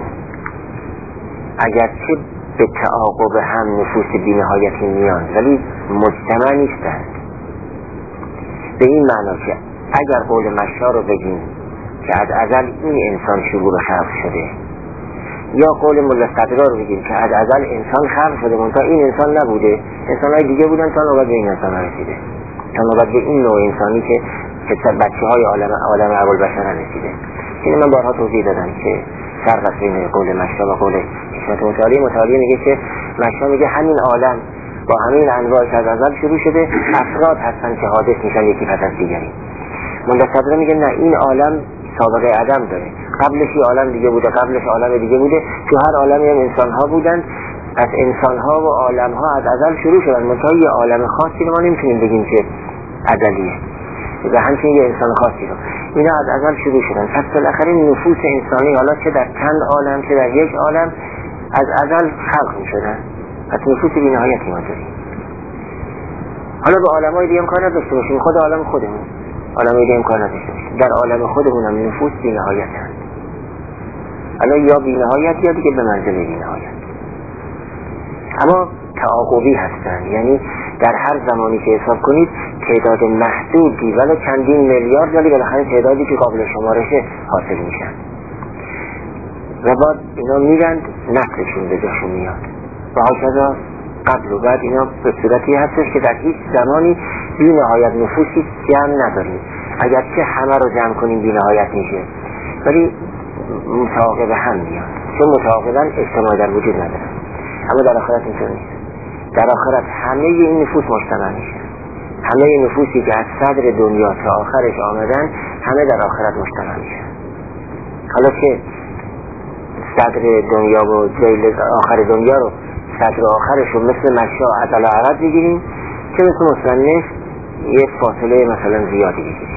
اگرچه به تعاقب هم نفوس بی‌نهایتی میان ولی مجتمع نیستند. به این معنا که اگر قول مشا رو بگیم که از ازل این انسان شروع خلق شده، یا قول ملا صدرا رو بگیم که از ازل انسان خلق شده منتها این انسان نبوده، انسان‌های دیگه بودن تا نوبت به این انسان رسیده، تا نوبت به این نوع انسانی که که بچه‌های عالم عالم ابوالبشر رسیده. این من بارها توضیح دادم که فرق بین قول مشا و قول حکمت متعالی. متعالی میگه که مشا میگه همین عالم با همین انواع که از ازل شروع شده افراد هستن که حادث میشن یکی پس از دیگری. ملا صدرا میگه نه، این عالم سابقه عدم داره، قبلش یه عالم دیگه بوده، قبلش عالم دیگه بوده، تو هر عالمی هم انسان ها بودن، از انسان ها و عالم ها از ازل شروع شدن، منتها یه عالم خاصی رو ما نمیتونیم بگیم که ازلیه و همچنین یه انسان خاصی رو، اینا از ازل شروع شدن. پس بالاخره نفوس انسانی حالا چه در چند عالم چه در یک عالم از ازل خلق میشدن. پس نفوس بی‌نهایتی ما داریم. حالا به عالم‌های دیگه هم کار نداشته باشیم، خود عالم خودمون عالم دیگه هم کار نداشته باشیم، در عالم خودمون هم نفوس بی‌نهایت هست. حالا یا بی‌نهایت یا دیگه به منزل بی‌نهایت، اما تعاقبی هستن، یعنی در هر زمانی که حساب کنید تعداد محدودی ولی چندین میلیارد ولی بالاخره تعدادی که قابل شمارشه حاصل میشن و بعد اینا میرند نسلشون به جاشون میاد و هاکذا قبل و بعد. اینا به صورتی هستش که در هیچ زمانی بی نهایت نفوسی جمع نداریم، اگرچه همه رو جمع کنیم بی نهایت میشه ولی متعاقب هم میاد، چون متعاقبا اجتماع در وجود نداره. اما در آخرت اینطور نیست. در آخرت همه این نفوس مجتمع میشه، همه نفوسی که از صدر دنیا تا آخرش آمدن همه در آخرت مجتمع میشه. حالا که صدر دنیا و جیل آخر دنیا رو صدر آخرش رو مثل مشا عدل و عرض بگیریم، چه مثل مصنف یک فاصله مثلا زیادی بگیریم.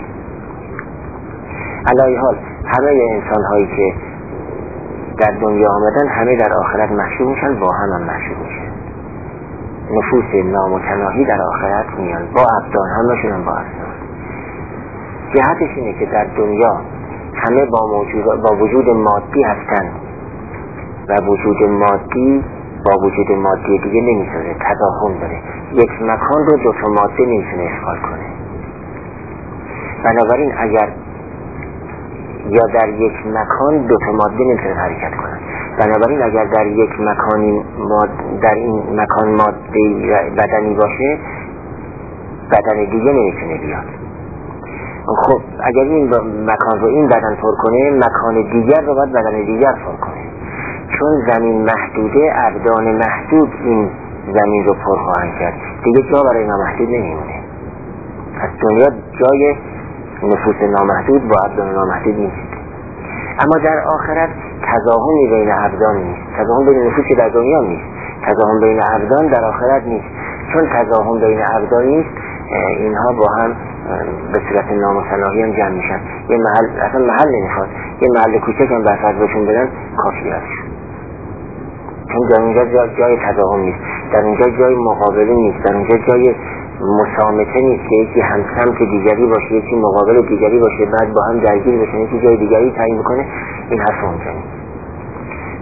علی حال همه انسان هایی که در دنیا آمدن همه در آخرت محشور میشن، با هم هم محشور میشن. نفوس نامتناهی در آخرت میان با ابدان، همشون هم با ابدان. جهتش اینه که در دنیا همه با, موجود با وجود مادی هستن و وجود مادی با وجود مادی دیگه نمیتونه تضاهم داره، یک مکان رو دو تا ماده نمیتونه اشغال کنه. بنابراین اگر یا در یک مکان دو تا ماده نمیتونه حرکت کنه، بنابراین اگر در یک مکانی ماد در این مکان ماده بدنی باشه بدن دیگه نمیتونه بیاد. خب اگر این مکان رو این بدن پر کنه، مکان دیگر رو باید بدن دیگر پر کنه. چون زمین محدوده، ابدان محدود این زمین رو پر خواهند کرد، دیگه جا برای نامحدود نمیمونه. پس دنیا جای نفوس نامحدود با ابدان نامحدود نیست. اما در آخرت تضاهمی بین ابدان نیست، تضاهم بین نفوس در دنیا نیست، تضاهم بین ابدان در آخرت نیست. چون تضاهم بین ابدان نیست، اینها با هم به صورت نامتناهی هم جمع میشن. یه محل اصلا محل نمیخواد، یه محل کوچک هم برفرض بهشون بدن کافی هست، چون در اونجا جا جای تضاهم نیست، در اونجا جای مقابله نیست، در اونجا جای مسامته نیست که یکی هم سمت دیگری باشه یکی مقابل دیگری باشه بعد با هم درگیر بشن یکی جای دیگری تعیین بکنه. این حرف اونجا نیست.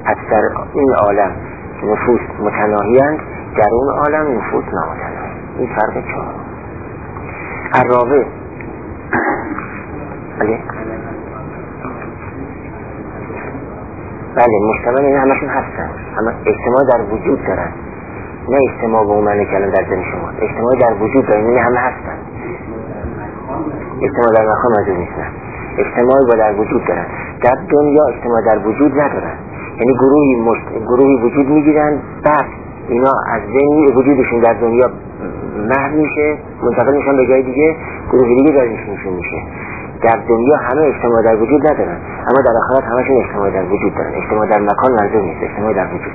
پس در این عالم نفوس متناهی اند، در اون عالم نفوس نامتناهی. این فرق چهار. الرابع بله بله مشتمل این همشون هستن، اما اجتماع در وجود دارن، نه اجتماع به اون معنی که الان در ذهن شما، اجتماع در وجود دارن، این همه هستن. اجتماع در مکان موجود نیستن، اجتماع با در وجود دارن. در دنیا اجتماع در وجود ندارن، یعنی گروهی مشت... گروهی وجود میگیرن، بعد اینا از ذهن وجودشون در دنیا محو میشه، منتقل میشن به جای دیگه، گروه دیگه درشون میشه. در دنیا همه اجتماع در وجود ندارن، اما در آخرت همشون اجتماع در وجود دارن. اجتماع در مکان منظور نیست، اجتماع در وجود.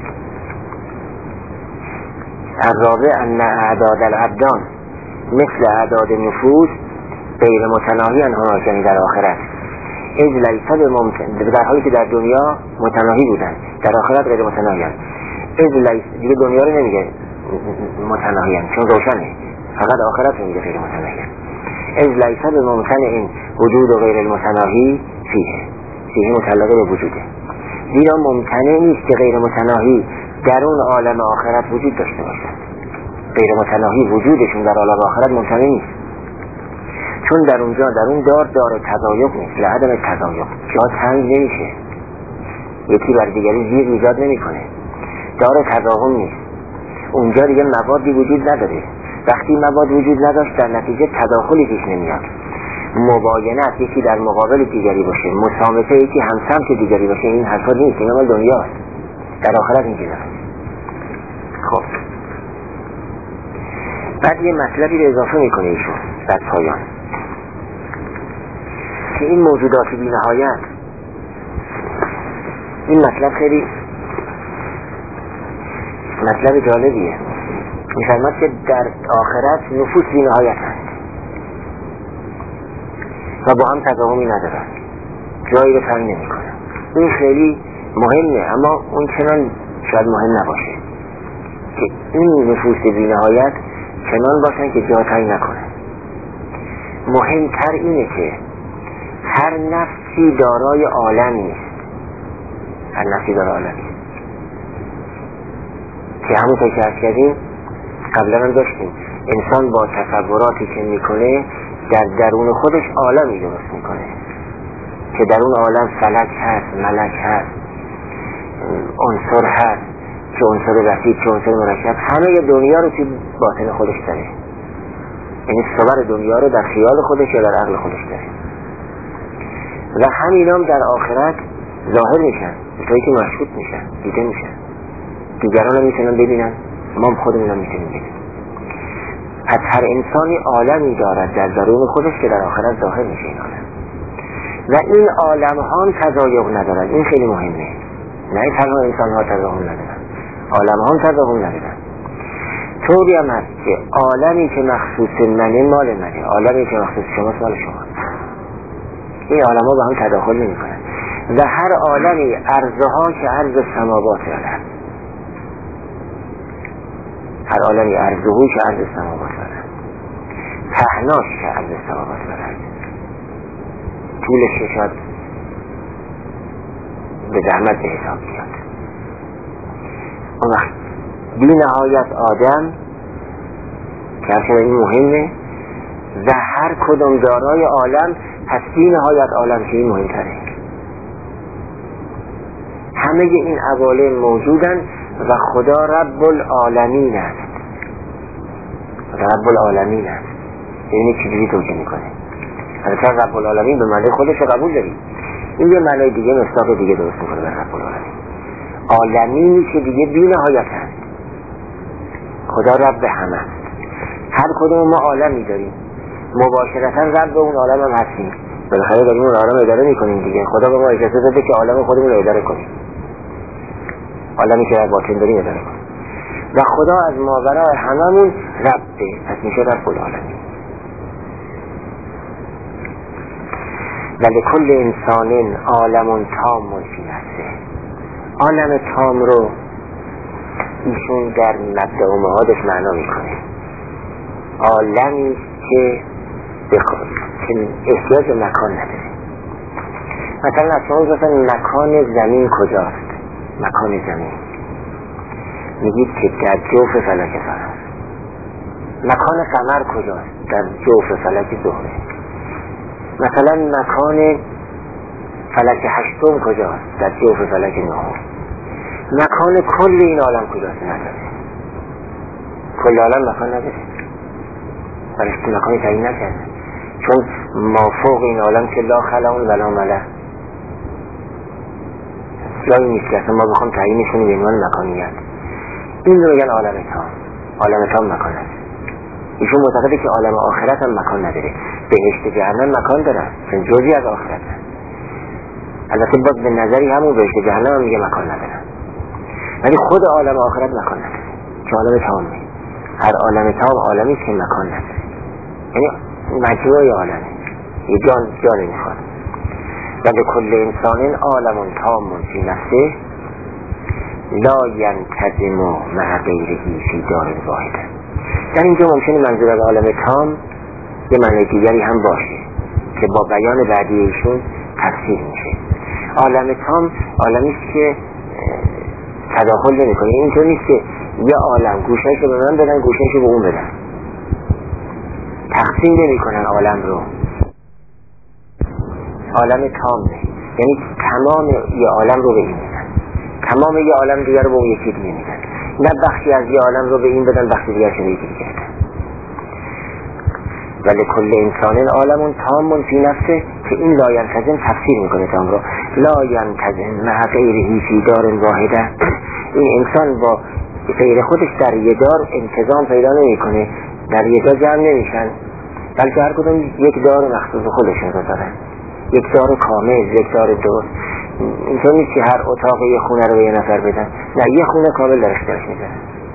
الرابع ان اعداد الابدان مثل اعداد نفوس غیر متناهی انها، یعنی در آخرت از لیس بممکن، در حالی که در دنیا متناهی بودن در آخرت غیر متناهی هستند. از لیس دیگه دنیا رو نمیگه متناهی هستند چون روشنه، فقط آخرت رو میگه غیر متناهی هستند. از لیس بممکن این وجود و غیر المتناهی فیه، فیه متعلقه به وجوده، زیرا ممکنه نیست که غیر متناهی در اون عالم آخرت وجود داشته باشند. غیر متناهی وجودشون در عالم آخرت ممکنه نیست، چون در اونجا در اون دار دار تضایق نیست، لعدم تضایق، جا تنگ نمیشه، یکی بر دیگری زیر ایجاد نمیکنه، دار تضاهم نیست. اونجا دیگه موادی وجود نداره، وقتی مواد وجود نداشت در نتیجه تداخلی پیش نمیاد، مباینت یکی در مقابل دیگری باشه، مسامحه یکی همسمت دیگری باشه، این حرفا نیست، این مال دنیاست. در آخرت اینجوری است. خب بعد یه مطلبی رو اضافه میکنه ایشون در پایان که این موجودات بی نهایت، این مطلب خیلی مطلب جالبیه. میفرماد که در آخرت نفوس بی نهایت هست و با هم تضاهمی ندارن، جایی رو تنگ نمی کنن. این خیلی مهمه، اما اون چنان شاید مهم نباشه که این نفوس بی نهایت چنان باشن که جا تنگ نکنن. مهمتر اینه که هر نفسی دارای عالم نیست، هر نفسی دارای عالم نیست که همونطور که عرض کردیم قبلا هم داشتیم، انسان با تصوراتی که میکنه در درون خودش عالمی درست میکنه که در اون عالم فلک هست، ملک هست، عنصر هست، چه عنصر رفیع چه عنصر مرکب، همه دنیا رو توی باطن خودش داره، یعنی صور دنیا رو در خیال خودش یا در عقل خودش داره و همین هم در آخرت ظاهر میشن، مثل که مشهود میشن، دیده میشن، دیگران هم میتونن ببینن، ما خودمون هم میتونیم ببینیم. پس هر انسانی عالمی دارد در درون خودش که در آخرت ظاهر میشه این عالم و این عالم ها هم تضایق ندارد. این خیلی مهمه، نه تنها انسان ها تضایق ندارن، عالم ها هم تضایق ندارن. طوری هم هست که عالمی که مخصوص منه مال منه، عالمی که مخصوص شماست مال شما. این عالم ها با هم تداخل نمی کنن و هر عالمی عرضها که عرض سماوات الارض، هر عالمی عرضهوی که عرض سماوات الارض، پهناش که عرض سماوات الارض، طولش شاید به زحمت به حساب بیاد. اون وقت بی نهایت آدم که همچنان این مهمه و هر کدوم دارای عالم، پس بی نهایت عالم که این مهمتره. همه این عوالم موجودن و خدا رب العالمین است. خدا رب العالمین است، یعنی چیزی توجه میکنه. البته رب العالمین به معنی خودش قبول داریم، این یه معنی دیگه مصداق دیگه درست میکنه به رب العالمین. عالمی که دیگه بی نهایت هست، خدا رب همه است. هر کدوم ما عالمی داریم، مباشرتا رب اون عالم هم هستیم، بالاخره داریم اون عالم اداره میکنیم دیگه. خدا به ما اجازه داده که عالم خودمون رو اداره کنیم، عالمی که در باطن داریم اداره کنیم و خدا از ماورای هممون ربه، پس میشه رب العالمین. ولی کل انسان عالم تام فی نفسه، عالم تام رو ایشون در مبدأ و معادش معنا میکنه عالمی که که احتیاج مکان نداره. مثلا از شما گفتن مکان زمین کجاست، مکان زمین، میگید که در جوف فلک فرس. مکان قمر کجاست؟ در جوف فلک زهره. مثلا مکان فلک هشتم کجاست؟ در جوف فلک نهم. مکان کل این عالم کجاست؟ نداره. کل عالم مکان نداره، برش که مکانی تعیین نکرده، چون ما فوق این عالم که لا خلقون ولا ملأ، جایی نیست که اصلا ما بخوام تعیینش کنیم به عنوان مکانیت. این رو میگن عالم تام. عالم تام مکان است. ایشون معتقده که عالم آخرت هم مکان نداره، بهشت جهنم مکان داره چون جزئی از آخرت هست. البته باز به نظری همون بهشت جهنم هم میگه مکان نداره، ولی خود عالم آخرت مکان نداره که عالم تامه. هر عالم تام عالمی که مکان نداره، یعنی مجموعه عالمه، یه جان جان میخواد. و به کل انسان عالم تام فی نفسه لا ینتظم مع غیره فی دار واحد. در اینجا ممکنه منظور از عالم تام یه معنی دیگری هم باشه که با بیان بعدی ایشون تفسیر میشه. عالم تام عالمی است که تداخل نمیکنه. اینطور نیست که یه عالم گوشه‌اشو به من بدن گوشه‌اشو به اون بدن، تقسیم نمیکنن عالم رو. عالم تامه یعنی تمام یه عالم رو به این بدن، تمام یه عالم دیگر رو به اون یکی دیگه میدن، نه بخشی از یه عالم رو به این بدن بخشی دیگر رو به یکی دیگه بدن. ولی کل انسان عالم تام فی نفسه که این لا ینتظم تفسیر میکنه تام رو. لا ینتظم مع غیره فی دار واحده. این انسان با غیر خودش در یه دار انتظام پیدا نمیکنه، در یه جا جمع نمیشن، بلکه هر کدوم یک دار مخصوص خودشون رو دارن، یک دار کامل، یک دار دور. اینطور نیست که هر اتاق یه خونه رو به یه نفر بدن، نه، یه خونه کامل در اختیارش میذارن.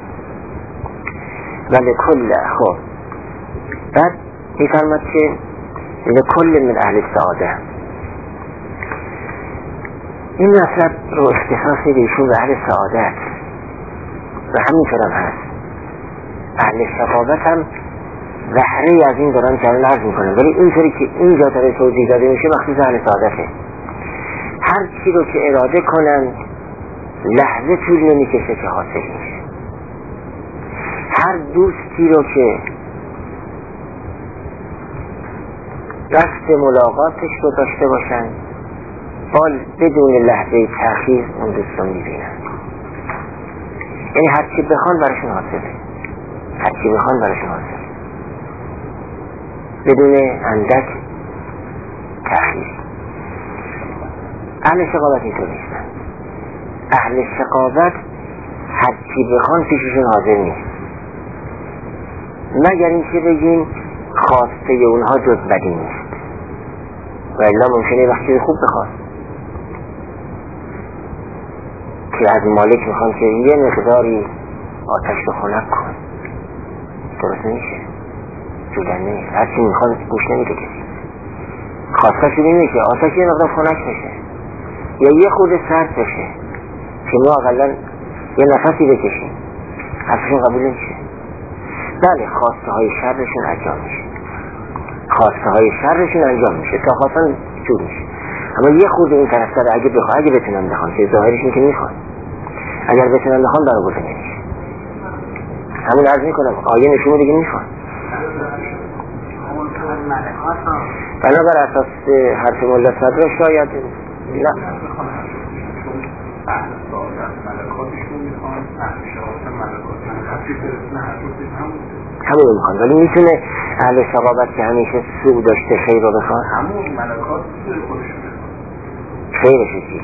ولی کل خب بعد میفرماد که لکل من اهل سعاده. این مطلب رو اختصاصی بیشون به اهل سعادت و همینطور هم هست. اهل شقاوت هم بهره از این دارن که عرض میکنن، ولی اینطوری که اینجا داره توضیح داده میشه مخصوص اهل سعادته. هر چی رو که اراده کنن لحظه طول نمیکشه که حاصل میشه. هر دوستی رو که قصد ملاقاتش رو داشته باشن بال بدون لحظه تأخیر اون دوستان میبینن. یعنی هر چی بخوان براشون حاصله، هر چی بخوان براشون حاصله بدون اندک تأخیر. اهل شقاوت اینطور نیستن. اهل شقاوت هر چی بخوان پیششون حاضر نیست، مگر این که بگیم خواسته اونها جز بدی نیست، و الا ممکنه وقتی خوب بخواد که از مالک میخوان که یه مقداری آتش رو خنک کن، درست نمیشه، جودن نمیشه. هرچی میخوان گوش نمیده کسی. خواسته شده نمیشه آتش یه مقدار خنک بشه یا یه خود سرد بشه که ما اقلا یه نفسی بکشیم، حرفشون قبول نمیشه. بله خواسته های شرشون انجام میشه، خواسته های شرشون انجام میشه تا خواستن جور میشه. اما یه خود این طرف داره اگه بخواه، اگه بتونن بخوان که ظاهرشون که میخوان، اگر بتونن بخوان برای بوده نمیشه. همون عرض میکنم آیه نشون دیگه میخوان. بنابر اساس حرف مولا صدر شاید نه همون میخوان، ولی میتونه اهل شقاوت که همیشه سوء داشته خیر رو بخوان همون ملکات خودشون خیرش چی؟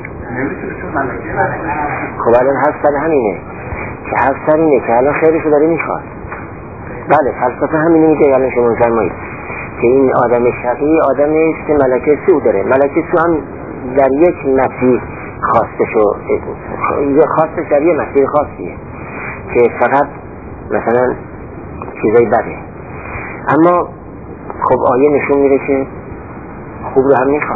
خب الان حرف سر همینه که حرف سر اینه که الان خیرش رو داره میخواد. بله فلسفه همینه میگه الان شما فرمایید که این آدم شقی آدمی است که ملکه سوء داره. ملکه سوء هم در یک مسیر خواستشو خواستش در یک مسیر خاصیه که فقط مثلا چیزای بده، اما خب آیه نشون میده که خوب رو هم میخوان.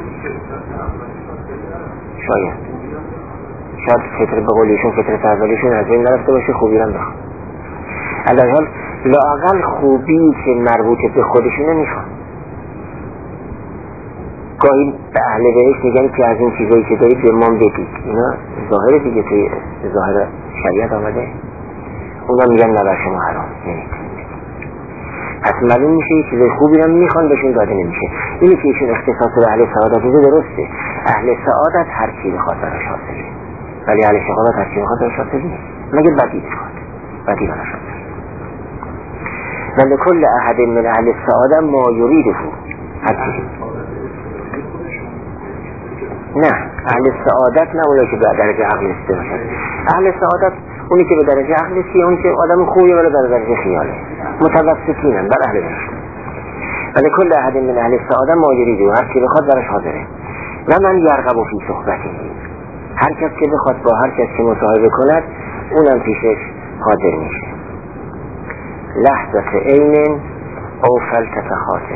شاید شاید فطر به قولیشون فطر اولیشون از این نرفته باشه، خوبی رو هم بخوان. الان لااقل خوبی که مربوط به خودشون نمیخوان، گاهی به اهل بهشت میگن که از این چیزایی که دارید به ما بدید. اینا ظاهر دیگه توی ظاهر شریعت آمده. اونا میگن نه بر شما حرام نمیتونید. پس معلوم میشه یه چیزای خوبی رو میخوان بهشون داده نمیشه. اینی که ایشون اختصاص به اهل سعادت میده درسته. اهل سعادت هر چی بخواد براش حاصله، ولی اهل شقاوت هر چی بخواد براش حاصل نیست، مگه بدی بخواد بدی براش حاصل. ولکل احد من اهل السعادة ما یریده. هر چی نه اهل سعادت نه اونی که به درجه عقل رسیده باشد. اهل سعادت اونی که به درجه عقل رسیده، اونی که آدم خوبیه ولی در درجه خیاله، متوسطینن بر اهل بهشت. ولی کل احد من اهل السعادة ما یریده، هر کی بخواد درش حاضره. و من یرغب فی صحبته، هر کس که بخواد با هر کس که مصاحبه کند اونم پیشش حاضر میشه. لحظه عین او فلتة خاطر.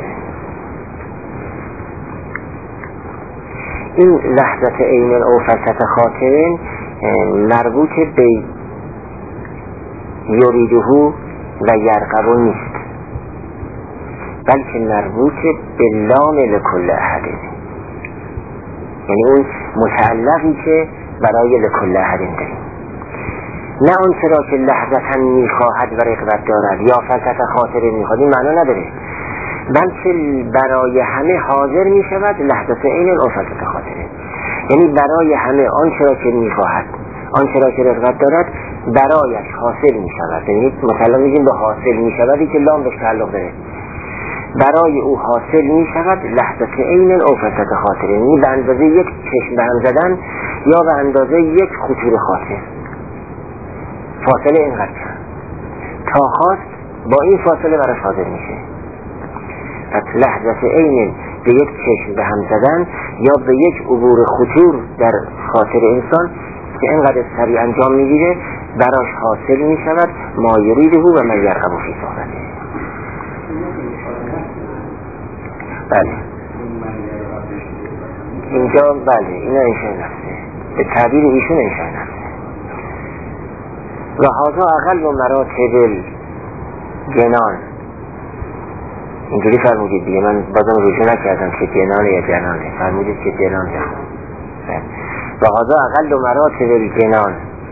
این لحظه عین او فلتة خاطر مربوط به یریده و یرغب نیست، بلکه مربوط به لام لکل احد، یعنی اون متعلقی که برای لکل احد داریم، نه اون چرا که لحظتا میخواهد و رغبت دارد یا فلتة خاطر میخواد، این معنا نداره، بلکه برای همه حاضر میشود لحظه عین او فلتة خاطره، یعنی برای همه آن چرا که میخواهد، آن چرا که رغبت دارد برایش حاصل میشود، یعنی مطلب میگیم به حاصل میشودی که لام بهش تعلق داره، برای او حاصل میشود لحظه عین او فلتة خاطره، یعنی به اندازه یک چشم به هم زدن یا به اندازه یک خطور خاطر، فاصله اینقدر تا خواست با این فاصله براش حاضر میشه. پس لحظه عین به یک چشم به هم زدن یا به یک عبور خطور در خاطر انسان که اینقدر سریع انجام میگیره براش حاصل میشود ما یریده و من یرغب فی صحبته. بله اینجا بله اینا انشاء نفسه، به تعبیر ایشون انشاء نفسه. و هذا اقل و مراتب الجنان، اینجوری فرمودید دیگه، من بازم رجوع نکردم که جنانه یا جنانه، فرمودید که جنان جنان. و هذا اقل و مراتب الجنان،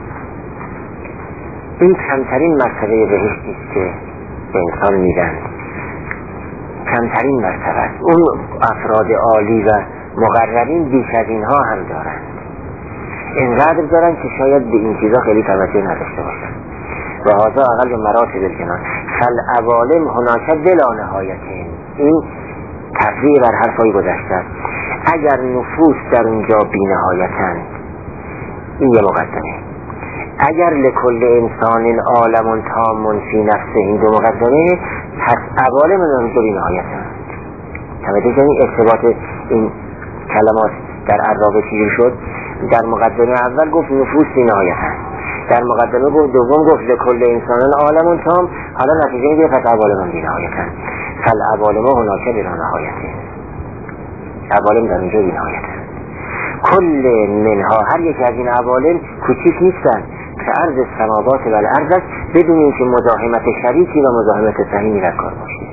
این کمترین مرتبه بهشتی است که به انسان میدن، کمترین مرتبه است. اون افراد عالی و مقربین بیش از اینها هم دارند، اینقدر دارن که شاید به این چیزا خیلی توجه نداشته باشن. و هذا اقل مراتب الجنان فالعوالم هناک بلا نهایتین، این تفریع بر حرفای گذشته. اگر نفوس در اونجا بی نهایتند، این یه مقدمه، اگر لکل انسان عالم تام فی نفسه، این دو مقدمه، پس عوالم در اونجا بی نهایتند. توجه کنید ارتباط این کلمات در عرابه چیزی شد. در مقدمه اول گفت نفوس بی نهایتند، در مقدمه گفت دوم گفت لکل انسان عالم تام، حالا نتیجه میگه پس عوالم بی نهایتند. فالعوالم هناک بلا نهایته، عوالم در اونجا بی نهایتند. کل منها، هر یک از این عوالم کوچیک نیستن که عرض السماوات و الارض است، بدون اینکه مزاحمت شریکی و مزاحمت سهیمی در کار باشه.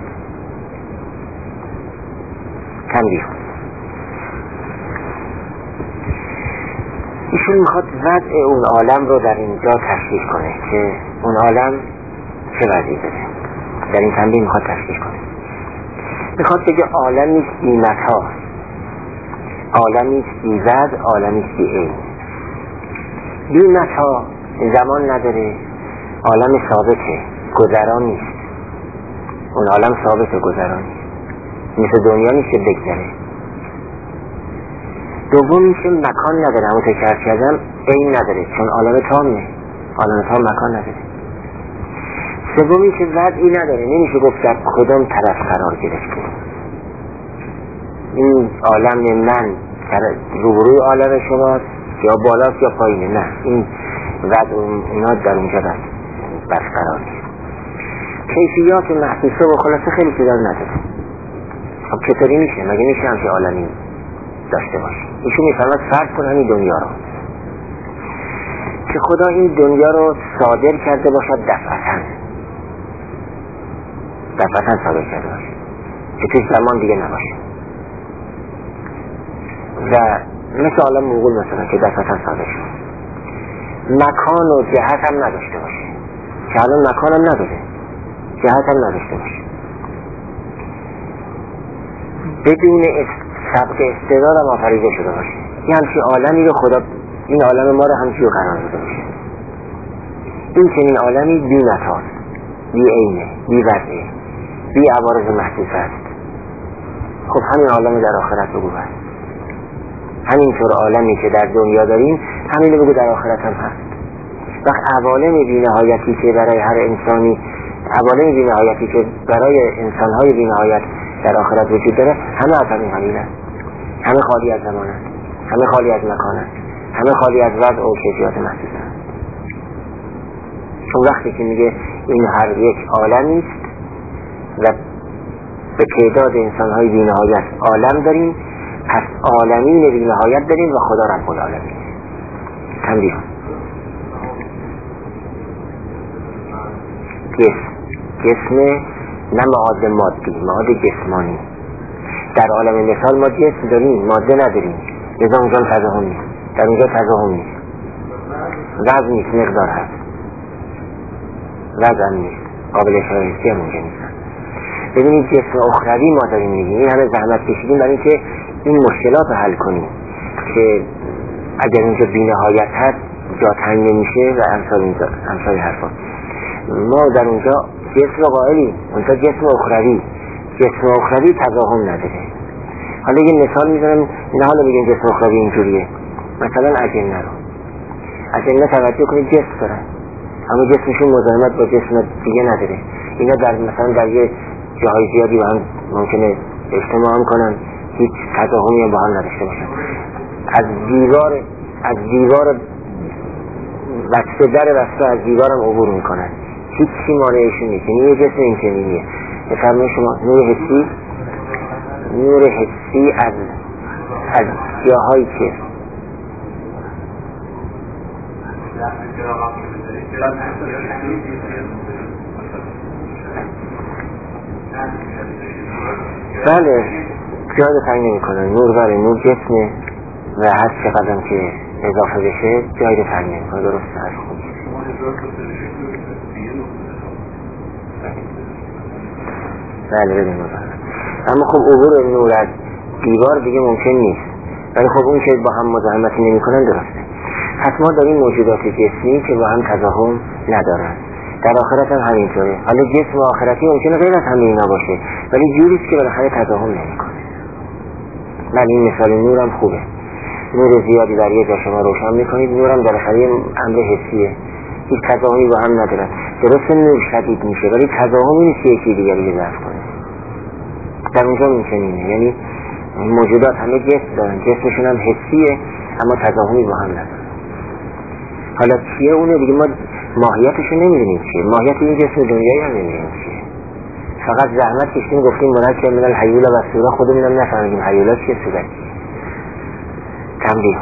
تنبیه، ایشون میخواد وضع اون عالم رو در اینجا تشریح کنه که اون عالم چه وضعی داره، در این تنبیه میخواد تشریح کنه. میخواد بگه عالمی بی متا، عالمی بی وضع، عالمی بی عین. بی متا زمان نداره، عالم ثابته، گذران نیست. اون عالم ثابته، گذران نیست، مثل دنیا نیست که بگذره. دومی که مکان نداره، همون تکرار کردم، عین نداره چون عالم تامه، عالم تام مکان نداره. سومی که وضعی نداره، نمیشه گفت در کدام طرف قرار گرفته. این عالم من روبروی عالم شماست یا بالاست یا پایینه، نه، این وضع اونا در اونجا برقرار نیست. کیفیات محسوسه و خلاصه خیلی چیزا نداره. خب چطوری میشه؟ مگه میشه همچه عالمی داشته باشه؟ ایشون میفرماد فرض کن همین دنیا رو که خدا این دنیا رو صادر کرده باشد دفعتاً دفعتاً صادر کرده باشه که توی زمان دیگه نباشه. و مثل عالم موغول مثلا که دفعتا ساده شد، مکان و جهت هم نداشته باشه که الان مکان هم نداره، جهت هم نداشته باشه، بدون سبق استعداد هم آفریده شده باشه. این همچی عالمی رو خدا، این عالم ما رو همچی رو قرار داده باشه. این چنین عالمی بی نتاست، بی عینه، بی وضعه، بی عوارض محسوس است. خب همین عالم در آخرت بگو بس، همینطور عالمی که در دنیا داریم همین بگو در آخرت هم هست. وقت عوالم بی نهایتی که برای هر انسانی، عوالم بی نهایتی که برای انسانهای بی نهایت در آخرت وجود داره، همه از همین همین هست، همه خالی از زمان هست، همه خالی از مکان هست، همه خالی از وضع و کیفیات محسوس هست. چون وقتی که میگه این هر یک عالمی است و به تعداد انسانهای بی نهایت عالم داریم، پس عالمین بی نهایت داریم و خدا رب العالمین. تنبیه جسم، جسم نه معاد مادی، معاد جسمانی. در عالم مثال ما جسم داریم، ماده نداریم، لذا اونجا تضاهم نیست، در اونجا تضاهم نیست، وزن نیست، مقدار هست، وزن نیست، قابل شایستی هم اونجا نیست. ببینید جسم اخروی ما داریم میگیم، این همه زحمت کشیدیم برای اینکه این مشکلات رو حل کنیم که اگر اینجا بی نهایت هست جا تنگ نمیشه و امثال امثال حرفا. ما در اونجا جسم قائلیم، اونجا جسم اخروی، جسم اخروی تضاهم نداره. حالا یه مثال میزنم، نه حالا میگیم جسم اخروی اینجوریه، مثلا اجنه رو، اجنه توجه کنید جسم دارن اما جسمشون مزاحمت با جسم دیگه نداره. اینا در مثلا در یه جاهای زیادی با هم ممکنه اجتماع هم کنن، هیچ تضاهمی هم با هم نداشته باشن. از دیوار از دیوار وسته در وسته از دیوار هم عبور میکنن، هیچ چی مانعشون نیست. یعنی یه جسم این چنینیه. بفرمایید شما نور حسی، نور حسی از از جاهایی که بله جای تنگ نمی کنن. نور بله نور جسمه و هر چقدر که اضافه بشه جای تنگ نمی کنه. درسته هر خوب. بله بله نور. اما خب عبور نور از دیوار دیگه ممکن نیست، ولی خب اون که با هم مزاحمتی نمی کنن درسته. پس ما داریم موجودات جسمی که با هم تضاهم ندارن. در آخرت هم همینطوره. حالا جسم و آخرتی ممکنه غیر از همه اینا باشه، ولی جوریست که بالاخره تضاهم نمیکنه. من این مثال نور هم خوبه. نور زیادی در یه جا شما روشن میکنید، نور هم بالاخره امر حسیه، هیچ تضاهمی با هم ندارن. درسته نور شدید میشه ولی تضاهمی نیست یکی دیگری رو ضعف کنه. در اونجا میکنینه، یعنی موجودات همه جسم دارن، جسمشون هم حسیه اما تضاهمی با هم ندارن. حالا چیه اونه دیگه ما ماهیتشو نمیدونیم چیه، ماهیت این جسم دنیایی هم نمیدونیم چیه. فقط زحمت کشتیم گفتیم مرکب من الحیوله و صوره، خودمون هم نفهمیدیم حیوله چیه صورت چیه. تنبیه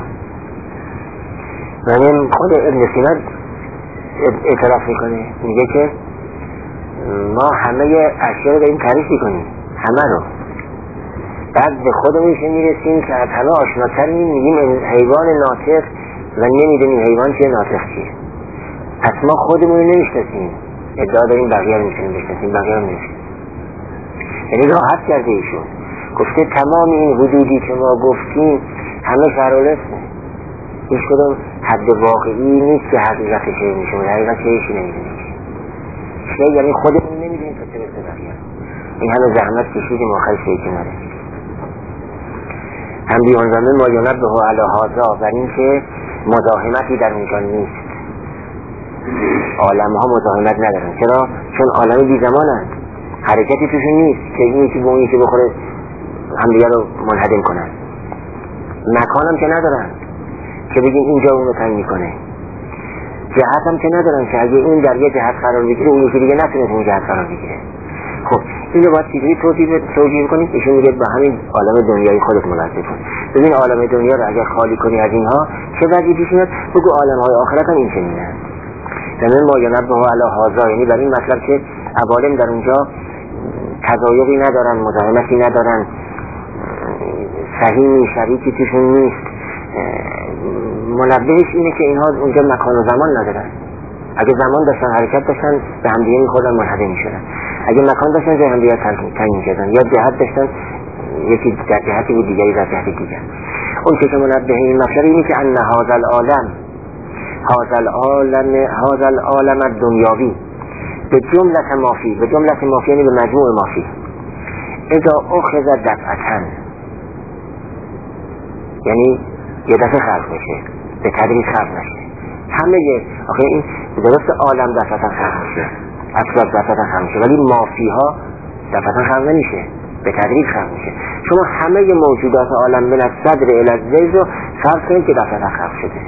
من خود ابن سینا اعتراف میکنه، میگه که ما همه اشیا رو داریم تعریف میکنیم، همه رو، بعد به خودمونش میرسیم که از همه آشناتریم، میگیم حیوان ناطق و نمیدونیم حیوان چیه ناطق چیه. پس ما خودمون رو نمیشناسیم، ادعا داریم بقیه رو میتونیم بشناسیم، بقیه رو نمیشناسیم. یعنی راحت کرده ایشون، گفته تمام این حدودی که ما گفتیم همه فرالسمه، هیچ کدوم حد واقعی نیست که حقیقتش میشه و حقیقت چیشی نمیدونیم چیه. یعنی خودمون نمیدونیم که چه بسته بقیه. این همه زحمت کشیدیم آخر شیعی که نرسید. هم بیانزمه ما ینبه علی هذا، بر این که مزاحمتی در اونجا نیست، عالم ها مزاحمت ندارن. چرا؟ چون عالم بی زمانند، حرکتی توشون نیست که این یکی به اون یکی بخوره همدیگه رو منهدم کنن. مکان هم که ندارن که بگیم اینجا اونو تنگ میکنه، جهت هم که ندارن که اگه این در یه جهت قرار بگیره اون یکی دیگه نتونه اون جهت قرار بگیره. خب اینو باید چیزی توجیه کنید. ایشون میگه به همین عالم دنیای خودت ملاحظه کن. ببین عالم دنیا رو اگر خالی کنی از اینها چه وضعی پیش میاد، بگو عالم های آخرت هم این چنینه. یعنی ما ینبه علی هذا، یعنی برای این مطلب که عوالم در اونجا تضایقی ندارن، مزاحمتی ندارن، سهیمی شریکی توشون نیست. منبهش اینه که اینها اونجا مکان و زمان ندارن. اگه زمان داشتن حرکت داشتن به همدیگه میخوردن منحدر میشدن، اگه مکان داشتن جای همدیگه تعیین میشدن، یا جهت داشتن یکی در جهتی بود دیگری در جهت دیگر. اون چه که منبه این مطلب اینه که ان هذا العالم هذا العالم هذا العالم الدنیاوی به جملت مافی، به جملت مافی یعنی به مجموع مافی، اذا اخذ دفعتن یعنی یه دفعه خلق میشه، به تدریج خلق میشه. همه یه آخه این درست عالم دفعتا خلق میشه، افراد دفعتا خلق میشه، ولی مافی ها دفعتا خلق نمیشه، به تدریج خلق میشه. شما همه موجودات عالم من الصدر الی الذیل رو فرض کنید که دفعتا خلق شده.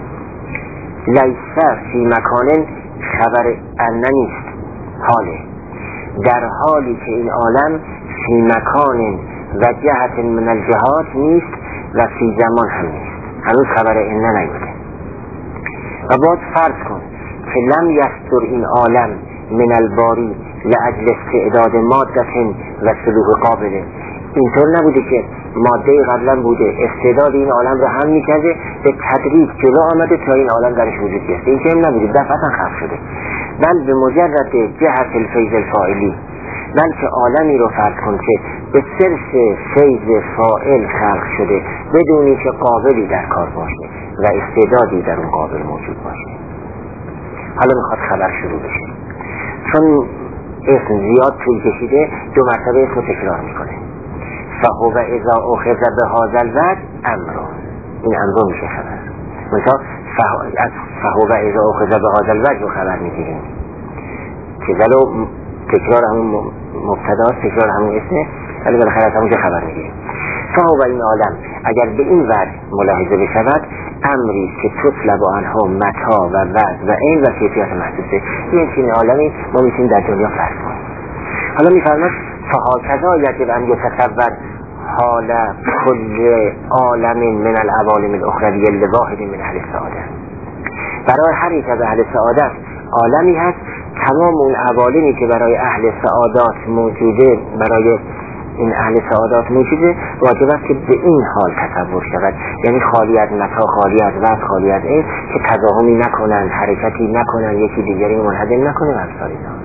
لیس فی مکان خبر ان نیست، حاله در حالی که این عالم فی مکان و جهت من الجهات نیست و فی زمان هم نیست، هنوز خبر ان نیومده. و باید فرض کن که لم یستر این عالم من الباری لأجل استعداد ماده و سلوک قابله. اینطور نبوده که ماده قبلا بوده استعداد این عالم رو هم میکرده، به تدریج جلو آمده تا این عالم درش وجود گرفته. این که هم نبوده، دفعتا خلق شده. بل به مجرد جهت الفیض الفاعلی، بلکه عالمی رو فرض کن که به صرف فیض فاعل خلق شده بدونی که قابلی در کار باشه و استعدادی در اون قابل موجود باشه. حالا میخواد خبر شروع بشه، چون اسم زیاد طول کشیده دو مرتبه اسم تکرار میکنه. فهو اذا اخذ بهذا الوجه امر، این امر میشه خبر. مثلا فهو اذا اخذ بهذا الوجه رو خبر میگیریم که ولو تکرار همون مبتدا، تکرار همون اسمه، ولی بالاخره از همونجا خبر میگیریم. فهو این عالم اگر به این وجه ملاحظه بشود امری که تطلب آنها متا و وضع و این و کیفیت محسوسه. این چین عالمی ما میتونیم در دنیا فرض کنیم. حالا میفرماد فهاکذا یجب ان یتصور حال کل عالم من العوالم الاخرویه لواحد من اهل السعاده. برای هر یک از اهل سعادت عالمی هست، تمام اون عوالمی که برای اهل سعادات موجوده، برای این اهل سعادات موجوده، واجب است که به این حال تصور شود، یعنی خالی از متا، خالی از وقت، خالی از این، که تضاهمی نکنن، حرکتی نکنن، یکی دیگری منحدر نکنه و امثال اینا.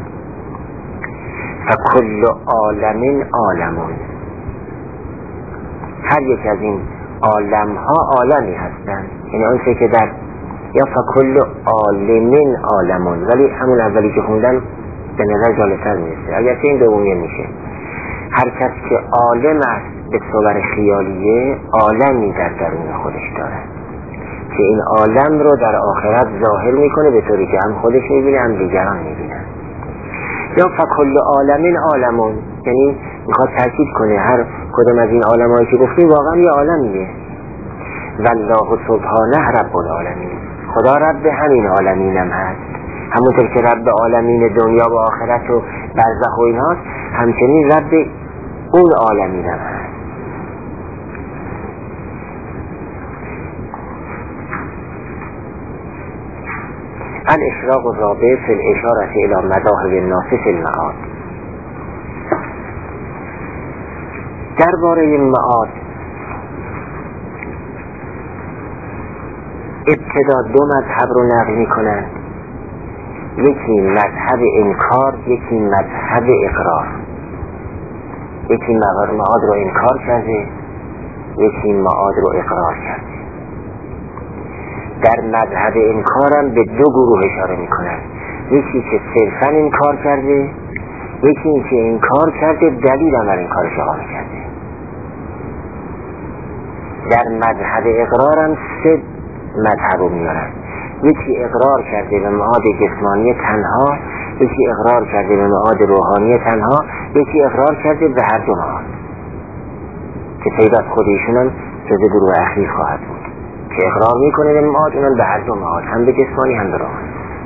فکل عالم عالمون، هر یک از این عالم ها عالمی هستند، یعنی اون چه که در یا فکل عالمین عالمون، ولی همون اولی که خوندن به نظر جالب‌تر میرسه، اگرچه این دومیه میشه. هر کس که عالم است به صور خیالیه، عالمی در درون خودش دارد که این عالم رو در آخرت ظاهر میکنه به طوری که هم خودش میبینه هم دیگران میبینن. یا فکل عالمین عالمون، یعنی میخواد تاکید کنه هر کدوم از این عالمایی که گفتیم واقعا یه عالمیه. والله سبحانه رب العالمین، خدا رب همین عالمین هم هست. همونطور که رب عالمین دنیا و آخرت و برزخ و این هاست، همچنین رب اون عالمین هم هست. الاشراق الرابع فی الاشارة الى مذاهب الناس فی المعاد. درباره معاد ابتدا دو مذهب رو نقل می کنند، یکی مذهب انکار، یکی مذهب اقرار. یکی معاد رو انکار کرده، یکی معاد رو اقرار کرده. در مذهب انکارم به دو گروه اشاره می کنند، یکی که صرفا انکار کرده، یکی این که انکار کرده دلیل هم بر انکارش اقامه کرده. در مذهب اقرارم سه مذهب رو میارن، یکی اقرار کرده به معاد جسمانی تنها، یکی اقرار کرده به معاد روحانی تنها، یکی اقرار کرده به هر دو معاد که پیدات خودشون هم جزء گروه اخیر خواهد بود که اقرار میکنه به معاد، اونم به هر دو معاد، هم به جسمانی هم به روحانی.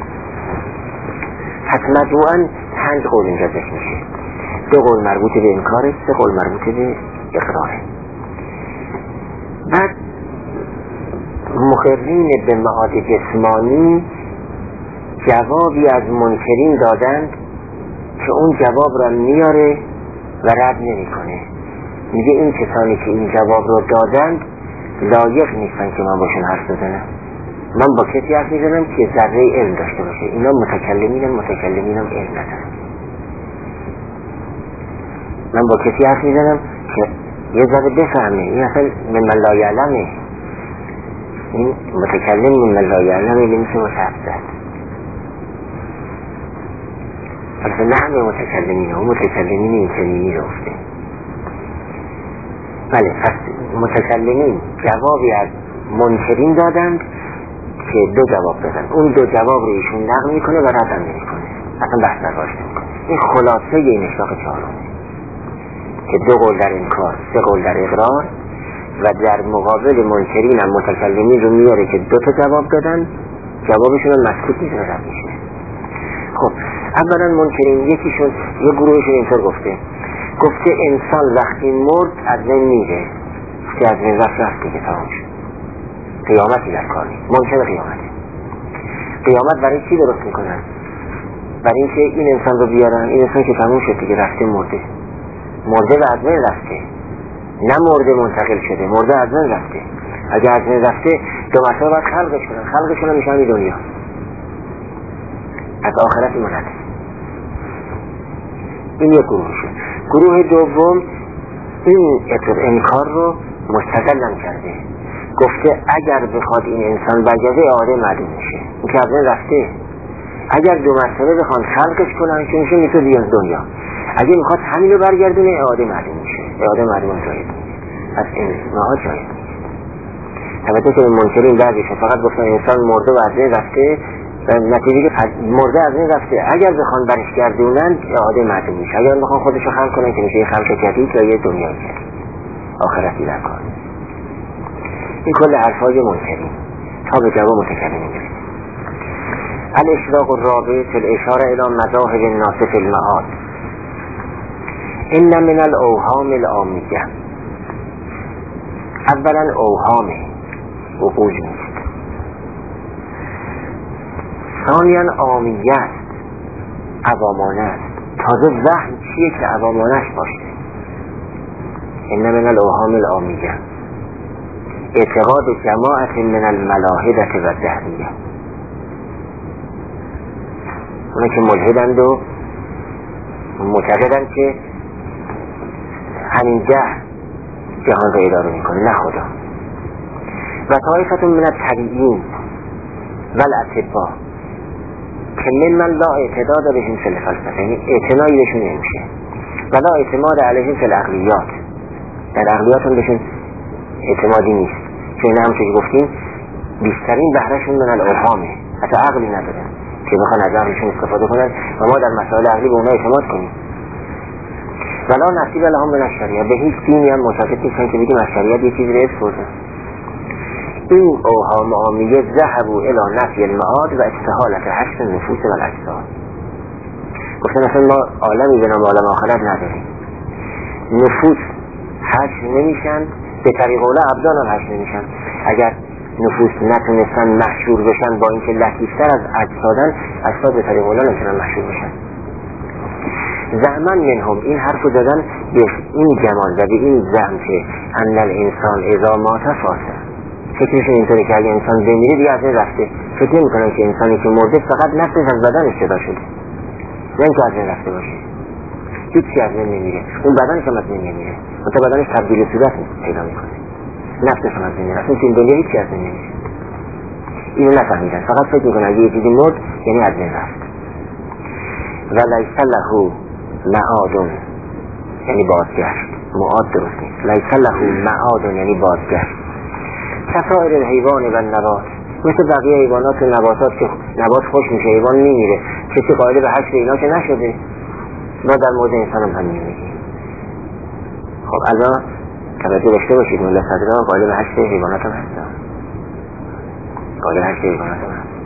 پس مجموعاً پنج قول اینجا ذکر میشه، دو قول مربوط به انکاره، سه قول مربوط به اقراره. بعد مقررین به معاد جسمانی جوابی از منکرین دادند که اون جواب را میاره و رد نمی کنه. میگه این کسانی که این جواب رو دادند لایق نیستن که من باشون حرف بزنم. من با کسی حرف میزنم که ذره علم داشته باشه. اینا متکلمینم متکلمینم علم ندارن. من با کسی حرف میزنم که یه ذره بفهمه. این اصلا من من لا یعلمه. این متکلم من من لا یعلمه نمیشه باشه حرف زد. اصلا نه همه متکلمین ها متکلمین این چنینی رفته. بله پس متکلمین جوابی از منکرین دادند که دو جواب دادن. اون دو جواب رو ایشون نقل میکنه و رد نمیکنه، اصلا بحث دربارش نمیکنه. این خلاصه این اشراق چهارمه که دو قول در انکار، سه قول در اقرار و در مقابل منکرین هم متکلمین رو میاره که دو تا جواب دادن، جوابشون رو مسکوت میشه رد میشه. خب اولا منکرین یکیشون یه گروهشون اینطور گفته گفته انسان وقتی مرد از بین میره که از بین رفت رفت دیگه تمام شد، قیامتی در کار نیست. منکر قیامته. قیامت برای چی درست میکنن؟ برای اینکه این انسان رو بیارن، این انسان که تموم شد دیگه رفته مرده مرده و از بین رفته، نه مرده منتقل شده، مرده از بین رفته. اگه از بین رفته دو مرتبه باید خلقش کنن، خلقش کنن میشن این دنیا از آخرت مرده. این یک گروه شد. گروه دوم این انکار رو مستقلم کرده، گفته اگر بخواد این انسان برگرده اعاده معلوم میشه، این که از بین رفته. اگر دو مرتبه بخوان خلقش کنن که میشه میتونه بیان دنیا، اگه میخواد همین رو برگردونه اعاده معلوم میشه، اعاده معلوم جاید نیست. پس این ماها جاید نیست. البته که منکرین بعضیشون فقط گفتن انسان مرده و از بین رفته و نتیجه مرده از این رفته، اگر بخوان برش گردونن اعاده معلوم میشه، اگر بخوان خودشو خلق کنن که میشه یه خلق جدید و یه دنیا جدید آخرتی در کار. این کل حرفای منکرین تا به جواب متکلمین میرسه. الاشراق الرابع الاشاره الى مذاهب الناس فی المعاد. ان من الاوهام العامیه. اولا اوهامه وقوع نیست. ثانیاً عامیه است، عوامانه است. تازه وهم چیه که عوامانش باشه؟ ان من الاوهام العامیه اعتقاد جماعت من الملاحدة و الدهریه. اونه که ملحدند و معتقدند که همین جهل جهان را اداره میکنه، نه خدا. و طایفة من الطبیعین و الاطباء که من من لا اعتداد بهشون فی الفلسفه، یعنی اعتنایی بهشون نمیشه و لا اعتماد علیهم فی العقلیات، در عقلیات هم بهشون اعتمادی نیست، چون همونطور که گفتیم بیشترین بهرهشون من الاوهامه، حتی عقلی ندارن که بخوان از عقلشون استفاده کنن و ما در مسائل عقلی به اونها اعتماد کنیم. ولا نصیب لهم من الشریعه، به هیچ دینی هم معتقد نیستن که بگیم از شریعت یه چیزی رو حفظ کنن. این اوهام عامیه ذهبوا الی نفی المعاد و استحالت حشر النفوس و الاجساد. گفتن اصلا ما عالمی به نام عالم آخرت نداریم، نفوس حشر نمیشن، به طریق اولا ابدان هم حشر نمیشن. اگر نفوس نتونستن محشور بشن با اینکه لطیفتر از اجسادن، اجساد به طریق اولا نمیتونن محشور بشن. زعمن منهم، این حرف رو دادن به این جمال و به این زعم که ان الانسان اذا مات فاسد. فکرشون اینطوره که اگه انسان بمیره دیگه از این رفته. فکر نمی کنن که انسانی که مرده فقط نفسش از بدنش جدا شده، نه اینکه از این رفته باشه. هیچی از این نمیره، اون بدنش هم از این نمیره، منطقه بدنش تبدیل صورت پیدا میکنه، نفسش هم از این نمیره. اصلا این دنیا هیچی از این نمیره. اینو نفهمیدن، فقط فکر میکنن اگه یه چیزی مرد یعنی از این رفت. و لیس له معاد، یعنی بازگشت. معاد درست نیست. لیس له معاد یعنی بازگشت. کسائر الحیوان و النبات، مثل بقیه حیوانات و نباتات که نبات خوش میشه حیوان میمیره، کسی قائل به حشر اینا که نشده. ما در مورد انسان هم همین میگیم. خب الان توجه داشته باشید، ملا صدران قائل به حشر حیوانات هم هستن، قائل به حشر حیوانات هم هست،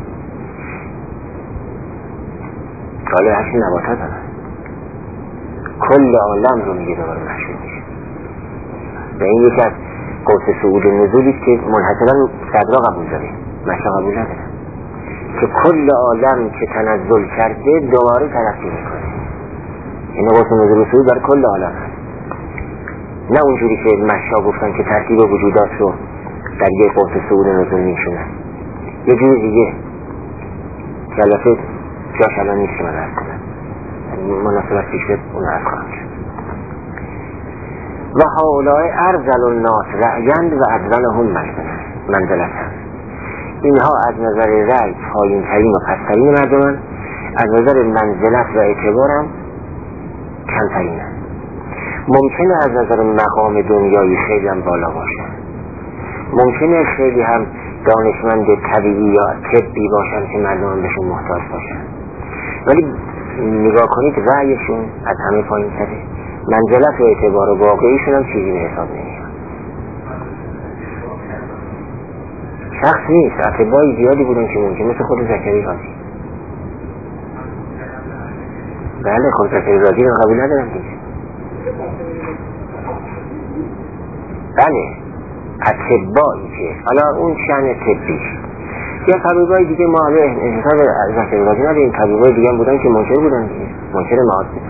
قائل به حشر نباتات هم هست. کل عالم رو میگه دوباره محشور میشه. و این یکی از قوس صعود و نزولیست که منحصرا صدرا قبول داره، مشا قبول نداره، که کل عالم که تنزل کرده دوباره ترقی میکنه. این قوس نزول و صعود در کل عالم هست. نه اونجوری که مشا گفتن که ترتیب وجودات رو در یک قوس صعود نزول میشونن، یه جوری دیگه که البته جاش الان نیست که من عرض کنم، مناسبت پیش شد اون عرض خواهم کرد. و هؤلاء ارذل الناس رأیند و ادونهم منزلتن، اینها از نظر رأی پایین ترین و پسترین مردمن، از نظر منزلت و اعتبارم کمترین هست. ممکنه از نظر مقام دنیایی خیلی هم بالا باشن، ممکنه خیلی هم دانشمند طبیعی یا طبی باشن که مردم بهشون محتاج باشن، ولی نگاه کنید رأیشون از همه پایین تره، منزلت و اعتبار واقعیشون هم چیزی به حساب نمیاد. شخص نیست، اتباعی زیادی بودن که ممکن مثل خود زکریا رازی. بله خود زکریا رازی رو قبول ندارم دیگه. بله اتباعی که حالا اون شأن طبیش یا طبیبای دیگه، ما به انتخاب زکریا رازی نداریم، طبیبای دیگه هم بودن که منکر بودن دیگه، منکر معاد بودن.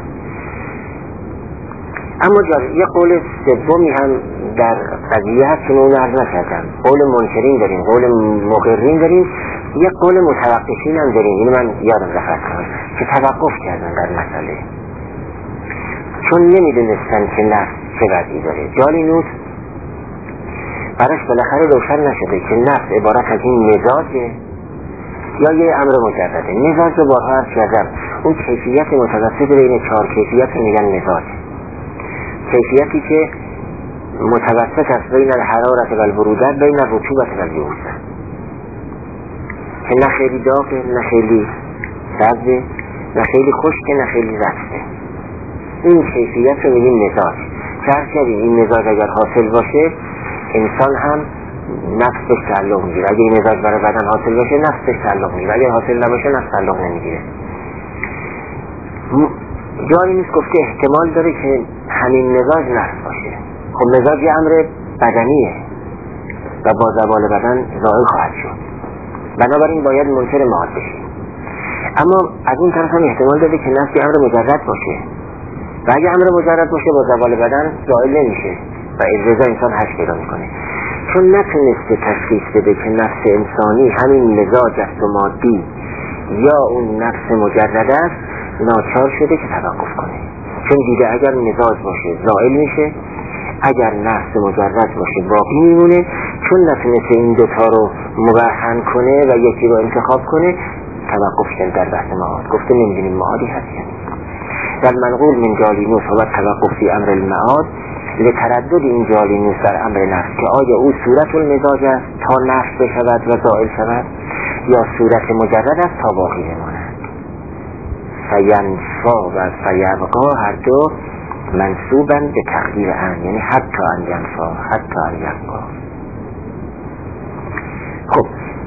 اما جالب یه قول سومی هم در قضیه هست که اون عرض نکردم. قول منکرین داریم، قول مقرین داریم، یه قول متوقفین هم داریم. اینو من یادم رفت کنم که توقف کردن در مسئله، چون نمیدونستن که نفس چه وضعی داره. جالینوس براش بالاخره روشن نشده که نفس عبارت از این مزاجه یا یه امر مجرده. مزاج رو بارها عرض کردم، اون کیفیت متوسط بین چهار کیفیت رو میگن مزاج، کیفیتی که متوسط است بین الحرارت و البرودت، بین الرطوبت و الیبوسه، که نه خیلی داغه نه خیلی سبزه، نه خیلی خشکه نه خیلی رطبه. این کیفیت رو میگیم مزاج. فرض کردیم این مزاج اگر حاصل باشه انسان هم نفسش تعلق میگیره. اگر این مزاج برای بدن حاصل باشه نفسش تعلق میگیره، اگر حاصل نباشه نفس تعلق نمیگیره. جایی نیست گفته احتمال داره که همین مزاج نفس باشه. خب مزاج یه امر بدنیه و با زوال بدن ظاهر خواهد شد، بنابراین باید منکر معاد بشیم. اما از اون طرف هم احتمال داره که نفس یه امر مجرد باشه و اگه امر مجرد باشه با زوال بدن ظاهر نمیشه و اجازه انسان حش پیدا میکنه. چون نتونسته تشخیص بده که نفس انسانی همین مزاج است و مادی یا اون نفس مجرد است، ناچار شده که توقف کنه. چون دیده اگر مزاج باشه زائل میشه، اگر نفس مجرد باشه باقی میمونه. چون نتونسته این دوتا رو مبرهن کنه و یکی رو انتخاب کنه، توقف شد در بحث معاد. گفته نمیدونیم معادی هست یا نیست. در منقول من جالینوس و توقف فی امر المعاد لتردد این جالینوس در امر نفس، که آیا او صورت المزاج است تا نفس بشود و زائل شود یا صورت مجرد است تا باقی بماند. فینفا و فیبقا هر دو منصوبن به تقدیر ان، یعنی حتی ان ینفا حتی ان یبقا. خب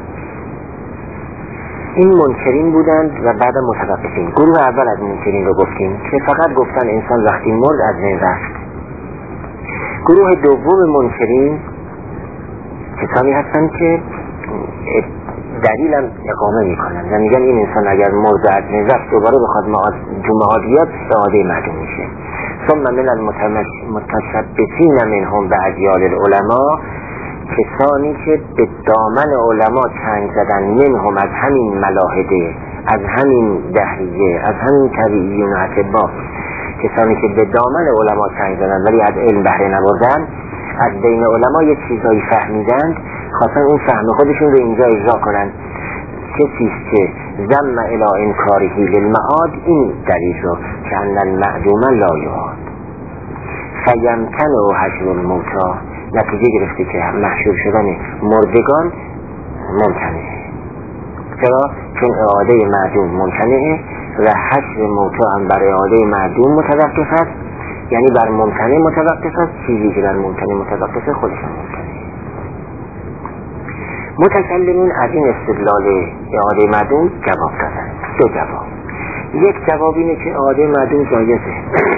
این منکرین بودند و بعد متوقفین. گروه اول از منکرین رو گفتیم که فقط گفتن انسان وقتی مرد از بین رفت. گروه دوم منکرین کسانی هستند که دلیل هم اقامه میکنن و میگن این انسان اگر مرد از بین رفت دوباره بخواد تو معادیات اعاده معدوم میشه. ثم من المتشبثین منهم به اجیال العلماء، کسانی که به دامن علما چنگ زدن، منهم از همین ملاحده، از همین دهریه، از همین طبیعیون و اطباء، کسانی که به دامن علما چنگ زدن ولی از علم بهره نبردن، از بین علما یک چیزایی فهمیدند، خواستن اون فهم خودشون رو اینجا اجرا کنن. کسیست که ذم الی انکارهی للمعاد، این دلیل رو که ان المعدوم لا یعاد فیمتن و حشر الموتی، نتیجه گرفته که محشور شدن مردگان ممتنعه. چرا؟ چون اعاده معدوم ممتنعه و حشر موتی هم بر اعاده معدوم متوقف است، یعنی بر ممتنع متوقف است. چیزی که بر ممتنع متوقف خودشان ممتنعه. متکلمین از این استدلال اعاده معدوم جواب دادن. دو جواب. یک جواب اینه که اعاده معدوم جایزه،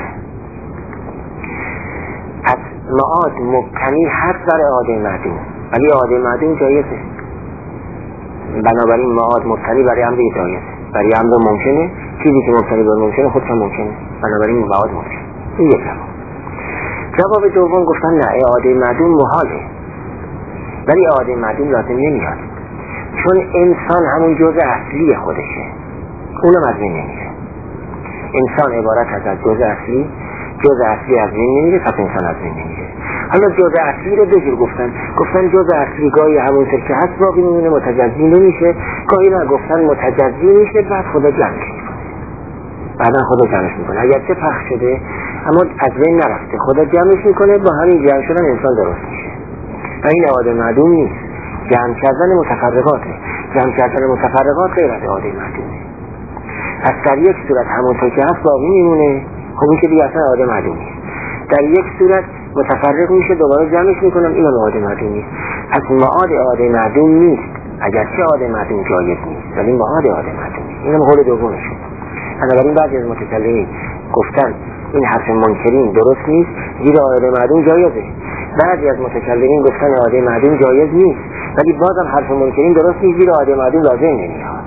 پس معاد مبتنی هست بر اعاده معدوم، ولی اعاده معدوم جایزه، بنابراین معاد مبتنی برای امر جایزه، برای امر ممکنه. چیزی که مبتنی بر ممکنه خودش ممکنه، بنابراین معاد ممکنه. این یک جواب. جواب دوم گفتن نه، اعاده معدوم محاله، ولی اعاده معدوم لازم نمیاد، چون انسان همون جزء اصلی خودشه، اونم از بین نمیره. انسان عبارت از از جزء اصلی، جزء اصلی از بین نمیره، پس انسان از بین نمیره. حالا جزء اصلی رو دو جور گفتن، گفتن جزء اصلی گاهی همون که هست باقی میمونه، متجزی نمیشه، گاهی نه گفتن متجزی میشه، بعد خدا جمعش میکنه، بعدا خدا جمعش میکنه، اگرچه پخش شده اما از بین نرفته، خدا جمعش میکنه، با همین جمع شدن انسان درست میشه. و این اعاده معدوم نیست، جمع کردن متفرقاته، جمع کردن متفرقات غیر از اعاده معدومه. پس در یک صورت همونطور که هست باقی میمونه، خب این که دیگه اصلا اعاده معدوم نیست. در یک صورت متفرق میشه، دوباره جمعش میکنم، این هم اعاده معدوم نیست. پس معاد اعاده معدوم نیست، اگرچه اعاده معدوم جایز نیست، ولی معاد اعاده معدوم نیست. اینم قول دومشون. بنابراین بعضی از متکلمین گفتن این حرف منکرین درست نیست، زیرا اعاده معدوم جایزه. بعضی از متکلمین گفتن اعاده معدوم جایز نیست، ولی بازم حرف منکرین درست نیست، زیرا اعاده معدوم لازم نمیاد.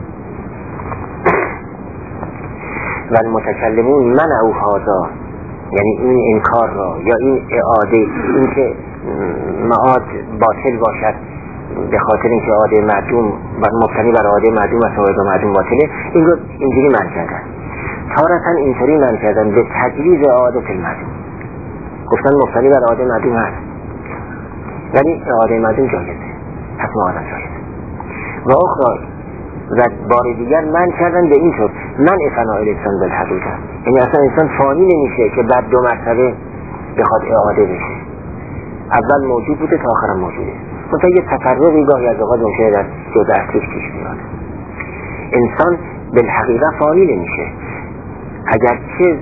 و المتکلمون منعوا هذا، یعنی این انکار را یا این اعاده، این که معاد باطل باشد به خاطر اینکه اعاده معدوم و مبتنی بر اعاده معدوم و اعاده معدوم باطله، این رو اینجوری منع کردن. تارتاً اینطوری منع کردن به تجویز اعاده المعدوم، گفتن مبتنی بر اعاده معدوم هست ولی اعاده معدوم جایزه، پس معاد جایزه. و اخرى و بار دیگر من کردن به این طور من فناء الانسان بالحقیقه، یعنی اصلا انسان فانی نمیشه که بعد دو مرتبه بخواد اعاده بشه، اول موجود بوده تا آخرم موجوده، مثلا یه تفرقی گاهی از اوقات ممکنه در جزء اصلیش پیش بیاد. انسان بالحقیقه فانی نمیشه، اگرچه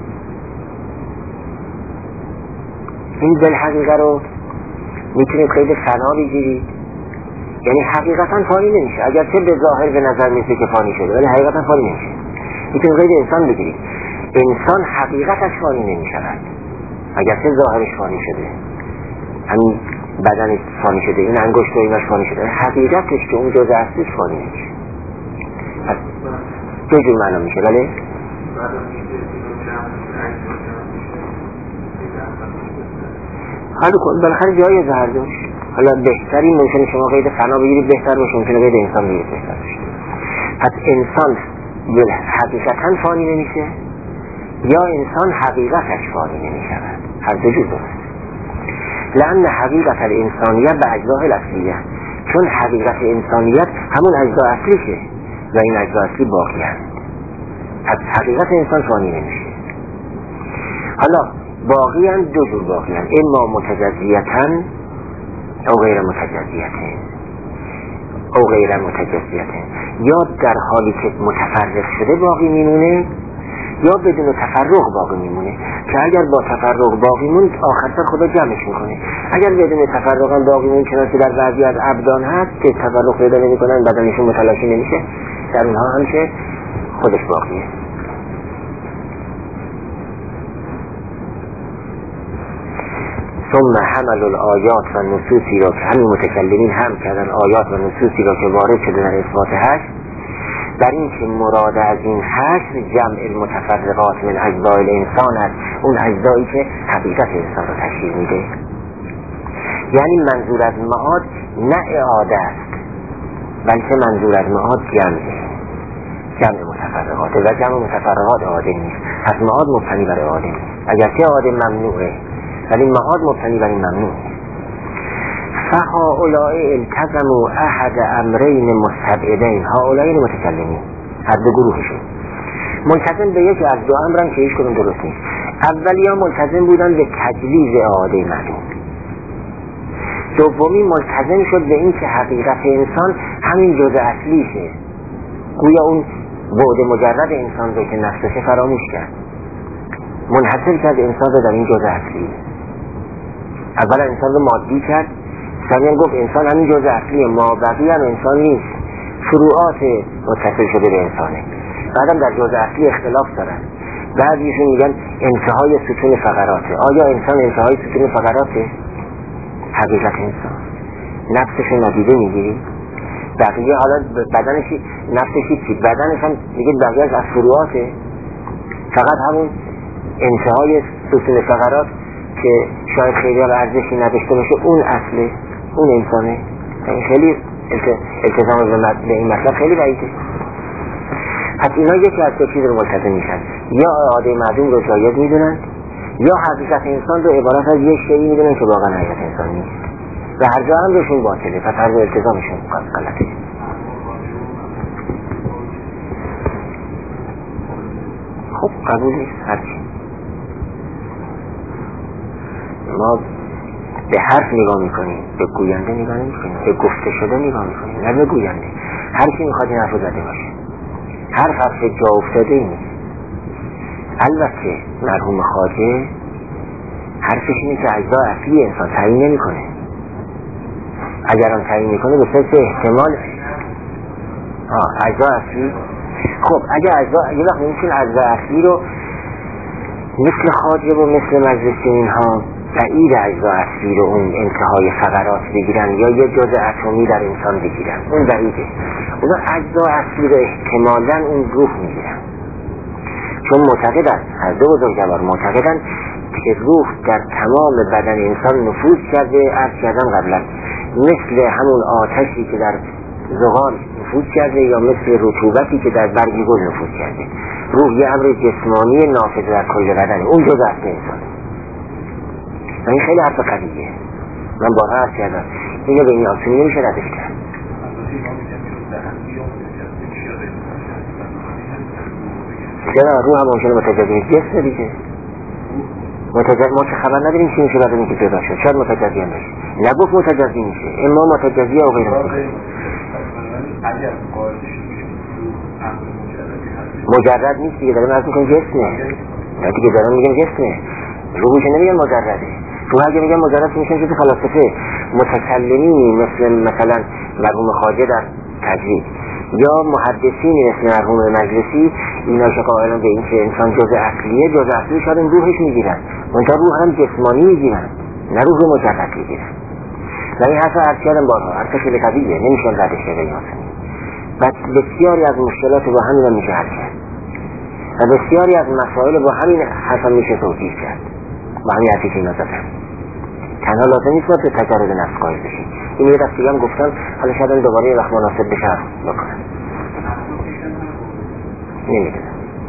این بالحقیقه رو میتونید قید فنا بگیرید، یعنی حقیقتا فانی نمیشه، اگرچه به ظاهر به نظر میسه که فانی شده ولی حقیقتا فانی نمیشه. میتونید قید انسان بگیرید، انسان حقیقتش فانی نمیشود، اگرچه ظاهرش فانی شده، همین بدنش فانی شده، این انگشت و اینش فانی شده، حقیقتش که اون جزء اصلیش فانی نمیشه. پس دو جور معنا میشه. ولی حالا بالاخره جای زهر داشت، حالا بهتری ممکنه شما قید فنا بگیرید بهتر باشه، ممکنه قید انسان بگیرید بهتر باشه. پس انسان حقیقتا فانی نمیشه یا انسان حقیقتش فانی نمیشه، هر دو جور درست. لأن حقیقت الانسانیت به اجزاء الاصلیه، چون حقیقت انسانیت همون اجزاء اصلیشه و این اجزاء اصلی باقی هست، پس حقیقت انسان فانی نمیشه. حالا باقی هم دو جور باقی هم، اما متجزیتاً او غیر متجزیتاً او غیر متجزیتاً، یا در حالی که متفرق شده باقی میمونه یا بدون تفرق باقی میمونه، که اگر با تفرق باقی موند آخر سر خدا جمعش میکنه، اگر بدون تفرق هم باقی موند چنانچه در بعضی از ابدان هست که تفرق پیدا نمیکنن بدنشون متلاشی نمیشه، در اونها هم که خودش باقیه. ثم حمل الآیات و نصوصی را که همین متکلمین هم کردن آیات و نصوصی را که وارد شده در اثبات حشر، در این که مراد از این حشر جمع المتفرقات من اجزاء الانسان است، اون اجزایی که حقیقت انسان را تشکیل میده. یعنی منظور از معاد نه اعاده است، بلکه منظور از معاد جمعه، جمع متفرقات و جمع متفرقات اعاده نیست. پس معاد مبتنی بر اعاده نیست، اگرچه اعاده ممنوعه ولی معاد مبتنی بر این ممنوع. فهؤلاء التزموا احد امرین مستبعدین، هؤلاء متکلمین هر دو گروهشون ملتزم به یکی از دو امرن که هیچ کدوم درست نیست. اولیان ملتزم بودن به تجلیز اعاده معدوم، دومی ملتزم شد به این که حقیقت انسان همین جزء اصلیشه، گویا اون بعد مجرد انسان رو که نفسش فراموش کرد، منحصر کرد انسان رو در این جزء اصلی. اولا انسان رو مادی کرد، ثانیا گفت انسان همین جزء اصلیه، ما بقیه هم انسان نیست، فروعات متصل شده به انسانه. بعدم در جزء اصلی اختلاف دارن، بعضیشون میگن انتهای ستون فقراته. آیا انسان انتهای ستون فقراته؟ حقیقت انسان نفسش رو ندیده میگیری؟ بقیه حالا بدنش نفسش چی؟ بدنش هم میگه بقیه از فروعاته، فقط همون انتهای ستون فقرات که شاید خیلی هم ارزشی نداشته باشه، اون اصله، اون انسانه. این خیلی التزام به این مطلب خیلی بعیده. پس اینا یکی از دو چیز رو ملتزم میشن، یا عاده معدوم رو جایز میدونن، یا حقیقت انسان رو عبارت از یک شیئی میدونن که واقعا حقیقت انسان نیست و هر جا هم بهشون باطله، پس هر جا التزامشون غلطه. خب قبول نیست هرچی. ما به حرف نگاه میکنیم، به گوینده نگاه نمیکنیم، به گفته شده نگاه میکنیم، نه به گوینده. هر کی میخواد این حرف رو زده باشه، هر حرف جا افتاده ای نیست. البته مرحوم خواجه حرفش اینه که اجزا اصلی انسان تعیین نمیکنه. اگر هم تعیین میکنه به صرف احتمال ها اجزا اصلی. خب اگر اجزا یه وقت ممکن اجزا اصلی رو مثل خواجه و مثل مجلسی اینها بعید اجزا اصلی رو اون انتهای فقرات بگیرن یا یه جزء اتمی در انسان بگیرن، اون بعیده. اونا اجزا اصلی رو احتمالاً اون روح میگیرن، چون معتقدن، هر دو بزرگوار معتقدن که روح در تمام بدن انسان نفوذ کرده. عرض کردم قبلا مثل همون آتشی که در زغال نفوذ کرده یا مثل رطوبتی که در برگ گل نفوذ کرده. روح یه امر جسمانی نافذ در کل بدن، اون جزء اصل انسان. و این خیلی حرف قویه، من بارها عرض کردم اینو به این آسونی نمیشه ردش کرد. چرا روح هم ممکنه متجزی جسم دیگه. متجزی ما که خبر نداریم چی میشه بعد اینکه پیدا شد، شاید متجزی هم بشه. نگفت متجزی میشه، اما متجزی یا غیر متجزی. مجرد نیست دیگه، داریم عرض میکنیم جسمه. نه دیگه دارم میگم جسمه. روحش نمیگن مجرده. روح اگه میگن مجرد میشن چیز فلاسفه متکلمی مثل مثلا مرحوم خواجه در تجوید یا محدثینی مثل مرحوم مجلسی، اینا که قائلن به این که انسان جزء اصلیه، جزء اصلی شاید روحش میگیرن، منتها روح هم جسمانی میگیرن، نه روح رو مجرد میگیرن. و این حرف عرض کردم بارها، حرف خیلی قویه، نمیشه ردش کرد. و بسیاری از مشکلات با همین هم میشه حل کرد و بسیاری از مسائل با همین حرف میشه توضیح کرد، با همین حرفی که اینا زدن. تنها لازم نیست به تجرد نفس قائل بشید. این یه دستی هم گفتم، حالا شاید دوباره یه وقت مناسب بشه حرف بکنم، نمیدونم.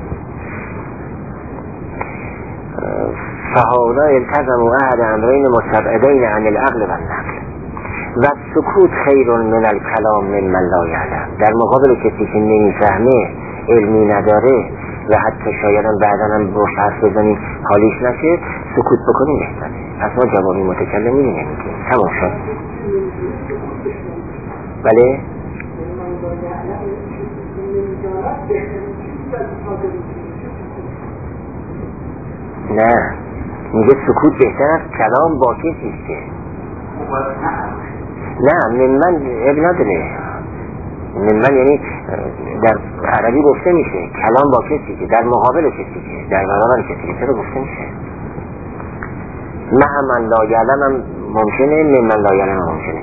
فهؤلاء التزموا احد امرین مستبعدین عن العقل و النقل و سکوت خیر من الکلام ممن لا یعلم. در مقابل کسی که نمیفهمه، علمی نداره و حتی شاید هم بعدا هم باش حرف بزنیم حالیش نشه، سکوت بکنیم بهتره. پس ما جوابی متکلمی نمیگیم، تمام شد. بله؟ نه، میگه سکوت بهتر از کلام با کسی است که نه، من من اب نداره. من من یعنی در عربی گفته میشه کلام با کسی که در مقابل کسی که در برابر کسی که چرا گفته میشه. مع من لا یعلم هم ممکنه، من من لا یعلم هم ممکنه.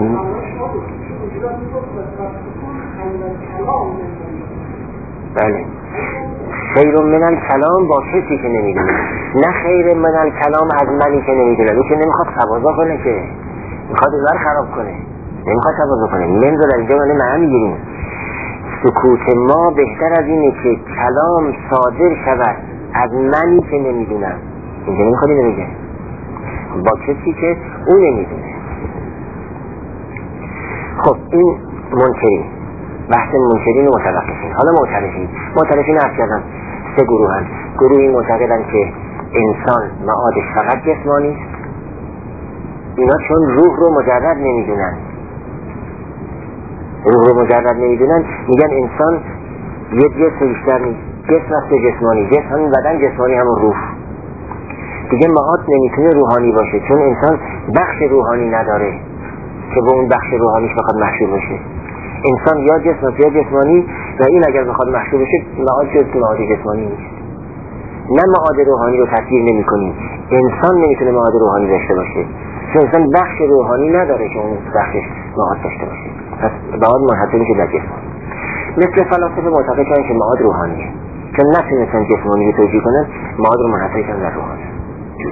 بله، خیر من الکلام با کسی که نمیدونه، نه خیر من الکلام از منی که نمیدونه. او که نمیخواد تواضع کنه، که میخواد اونها خراب کنه، نمیخواد تواضع کنه. من رو در اینجا منه معنی میگیریم. سکوت ما بهتر از اینه که کلام صادر شود از منی که نمیدونم. اینجا نمیخواد اینو بگه، با کسی که اون نمیدونه. خب این منکرین، بحث منکرین و متوقفین. حالا معترفین. معترفین عرض کردم سه گروه هست. گروهی معتقدن که انسان معادش فقط جسمانی است. اینا چون روح رو مجرد نمیدونن، روح رو مجرد نمیدونن، میگن انسان یه جسم بیشتر نیست، جسم است جسمانی، جسم همین بدن جسمانی همون روح. دیگه معاد نمیتونه روحانی باشه، چون انسان بخش روحانی نداره که به اون بخش روحانیش بخواد محشور بشه. انسان یا جسم است یا جسمانی، و این اگر بخواد محشور بشه معاد جسم معاد جسمانی نیست. نه معاد روحانی رو تصویر نمی کنیم. انسان نمیتونه معاد روحانی داشته باشه، چون انسان بخش روحانی نداره که اون بخشش معاد داشته باشه. پس معاد منحصر میشه در جسمانی. مثل فلاسفه معتقدن که معاد روحانیه، چون نتونستن جسمانی رو توجیه کنن، معاد رو منحصر کردن در روحانی.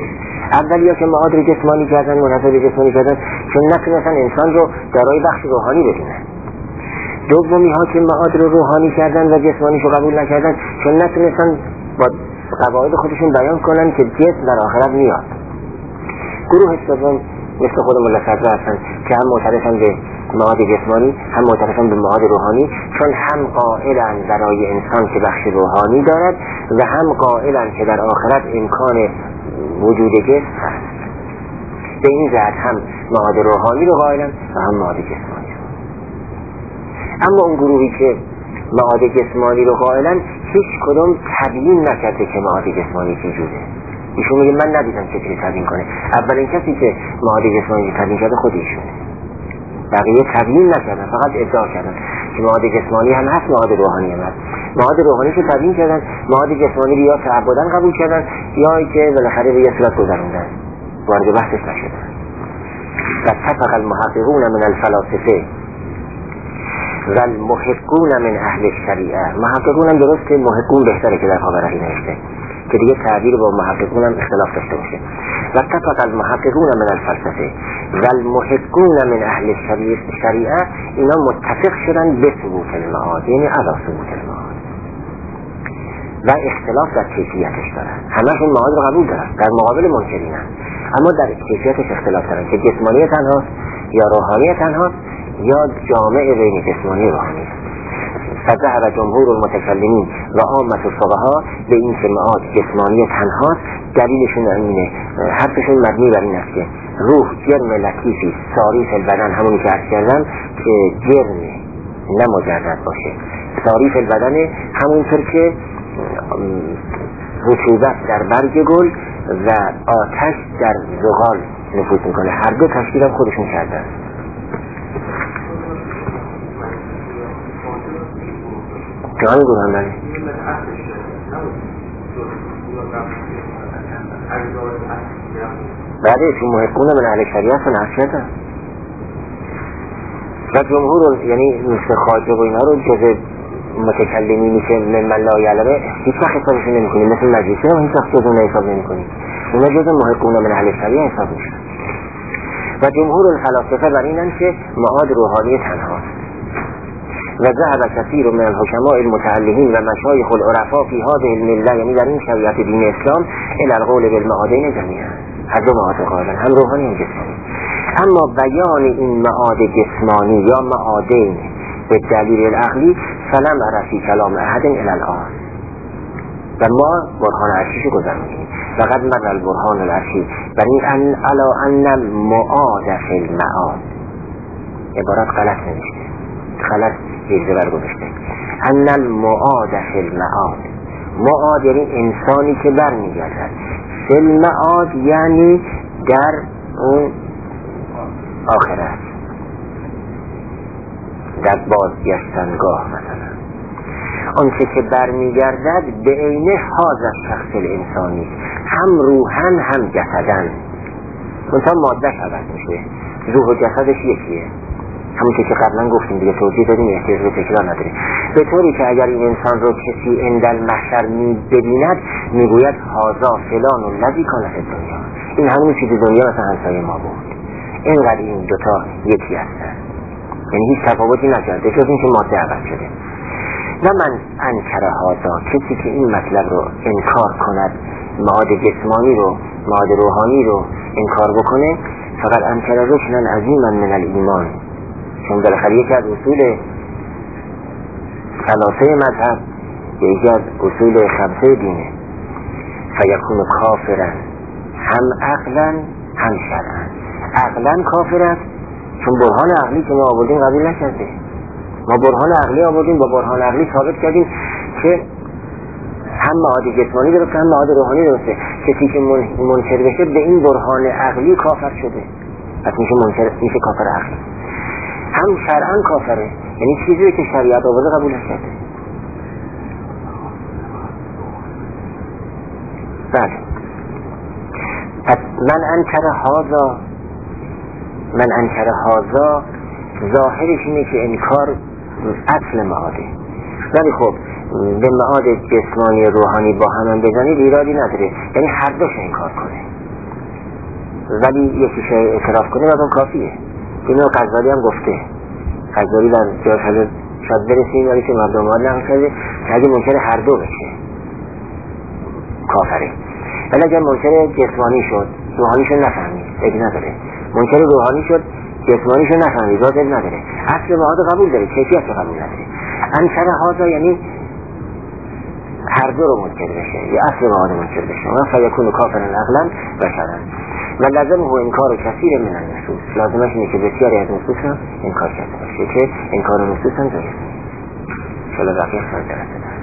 اولیا که معاد رو جسمانی کردن، منحصر به جسمانی کردن چون نتونستن انسان رو دارای بخش روحانی بدونن. دومی ها که معاد رو روحانی کردن و جسمانیش رو قبول نکردن چون نتونستن با قواعد خودشون بیان کنن که جسم در آخرت میاد. گروه سوم مثل خود ملا صدرا هستن که هم معترفن به معاد جسمانی هم معترفن به معاد روحانی، چون هم قائلن برای انسان که بخش روحانی دارد و هم قائلن که در آخرت امکان وجود جسم هست. به این جهت هم معاد روحانی رو قائلن و هم معاد جسمانی رو. اما اون گروهی که معاد جسمانی رو قائلن هیچ کدوم تبیین نکرده که معاد جسمانی چجوره. ایشون میگه من ندیدم چطوری تبیین کنه. اولین کسی که معاد جسمانی تبیین کرده خود ایشونه. بقیه تبیین نکردن، فقط ادعا کردن که معاد جسمانی هم هست، معاد روحانی هم هست. معاد روحانی که تبیین کردن، معاد جسمانی رو یا تعبداً قبول کردن یا که بالاخره به یه صورت گذروندن، وارد بحثش نشدن. و اتفق المحققون من الفلاسفه و المحقون من اهل الشریعه. محققون هم درست که محقون بهتره که در خاورقی نوشته که دیگه تعبیر با محققون هم اختلاف داشته باشه. و اتفق المحققون من الفلسفه و المحقون من اهل الشریعه، اینا متفق شدن به ثبوت المعاد، یعنی علی ثبوت المعاد و اختلاف در کیفیتش دارن. همه‌شون معاد رو قبول دارن در مقابل منکرینن، اما در کیفیتش اختلاف دارن که جسمانی تنهاست یا روحانی تنهاست یا جامع بین جسمانی و روحانی است. فذهب جمهور المتکلمین و عامة الفقهاء به این که معاد جسمانی تنهاست. دلیلشون اینه، حرفشون مبنی بر این است که روح جرم لطیفی صاریف البدن، همونی که عرض کردم که جرمه نه مجرد باشه، صاریف البدن همونطور که رطوبت در برگ گل و آتش در زغال نفوذ میکنه، هر دو تشکیل هم خودشون کردن. که همین گروه هم داره بعده چون محقونه من اهل شریعت و نحشیت هم و جمهور یعنی مثل خواجه و اینا رو جز متکلمینی که من لا یعلمه هیچ وقت حسابشون نمی کنیم، مثل مجلسی هم هیچ وقت جز اون حساب نمی کنیم، اونا جز محقونه من اهل شریعت حساب میشن. و جمهور الفلاسفه بر اینن که معاد روحانی تنهاست. و ذهب كثير من الحكماء المتعلمين و مشایخ العرفاء في هذه المله، یعنی در این شریعت دین اسلام، الى القول بالمعادین جمیعا، هر دو معاد قائلن، هم روحانی هم جسمانی. اما بیان این معاد جسمانی یا معادین به دلیل العقلی فلم ارى في کلام احد الى الان. و ما برهان عرشیشو گذروندیم و قد مر البرهان العرشی بر این ان علی ان معاد فی المعاد. عبارت غلط نوشته، غلط جلده برگذاشته. ان المعاد فی المعاد، معاد یعنی انسانی که بر میگردد، فی المعاد یعنی در اون آخرت، در بازگشتنگاه. مثلا اون چه که بر میگردد به عینه هذا شخص الانسانی، هم روحن هم جسدن، منتها ماده عوض میشه، روح و جسدش یکیه، همون که قبلا گفتیم دیگه، توضیح دادیم، احتیاج به تکرار نداریم. به طوری که اگر این انسان رو کسی اندل محشر می ببیند میگوید هذا فلان الذی کان فی الدنیا، این همون چیز دنیا مثلا همسایه ما بود. اینقدر این دوتا یکی هستن، یعنی هیچ تفاوتی نکرده جز این که ماده عوض شده. و من انکر هذا، کسی که این مطلب رو انکار کند، معاد جسمانی رو معاد روحانی رو انکار بکنه، فقط انکر رکنا عظیما من الایمان، چون بالاخره یکی از اصول ثلاثه مذهب یکی از اصول خمسه دینه، فیکون کافرا هم عقلا هم شرعا. عقلا کافر است چون برهان عقلی که ما آوردیم قبول نکرده. ما برهان عقلی آوردیم، با برهان عقلی ثابت کردیم که هم معاد جسمانی درسته هم معاد روحانی درسته. کسی که منکر بشه به این برهان عقلی کافر شده، پس میشه منکر، میشه کافر عقلی. هم شرعا کافره، یعنی چیزی که شریعت آورده قبول نکرده. بله، پس من انکر هذا، من انکر هذا ظاهرش اینه که انکار اصل معاده، ولی خب به معاد جسمانی روحانی با هم بزنید ایرادی نداره، یعنی هر دوش انکار کنه. ولی یکیش اعتراف کنه و اون کافیه. اینو غزالی هم گفته. غزالی در جای حالا شاید برسیم ولی که مردم ها نقل کرده که اگه منکر هر دو بشه کافره. ولی اگر منکر جسمانی شد روحانیشو نفهمید اگه نداره، منکر روحانی شد جسمانیشو نفهمید اگه نداره، اصل معاد قبول داره کیفیت قبول نداره. انشر هازا یعنی هر دو رو منکر بشه یا اصل معاد منکر بشه و فیکون کافرن عقلا و شرعا و لازمه انکار کثیر من النصوص. لازمش اینه که بسیاری از نصوص هم انکار کرده باشه که انکار نصوص هم جایز نیست. شاید بقیه خواهد درسته.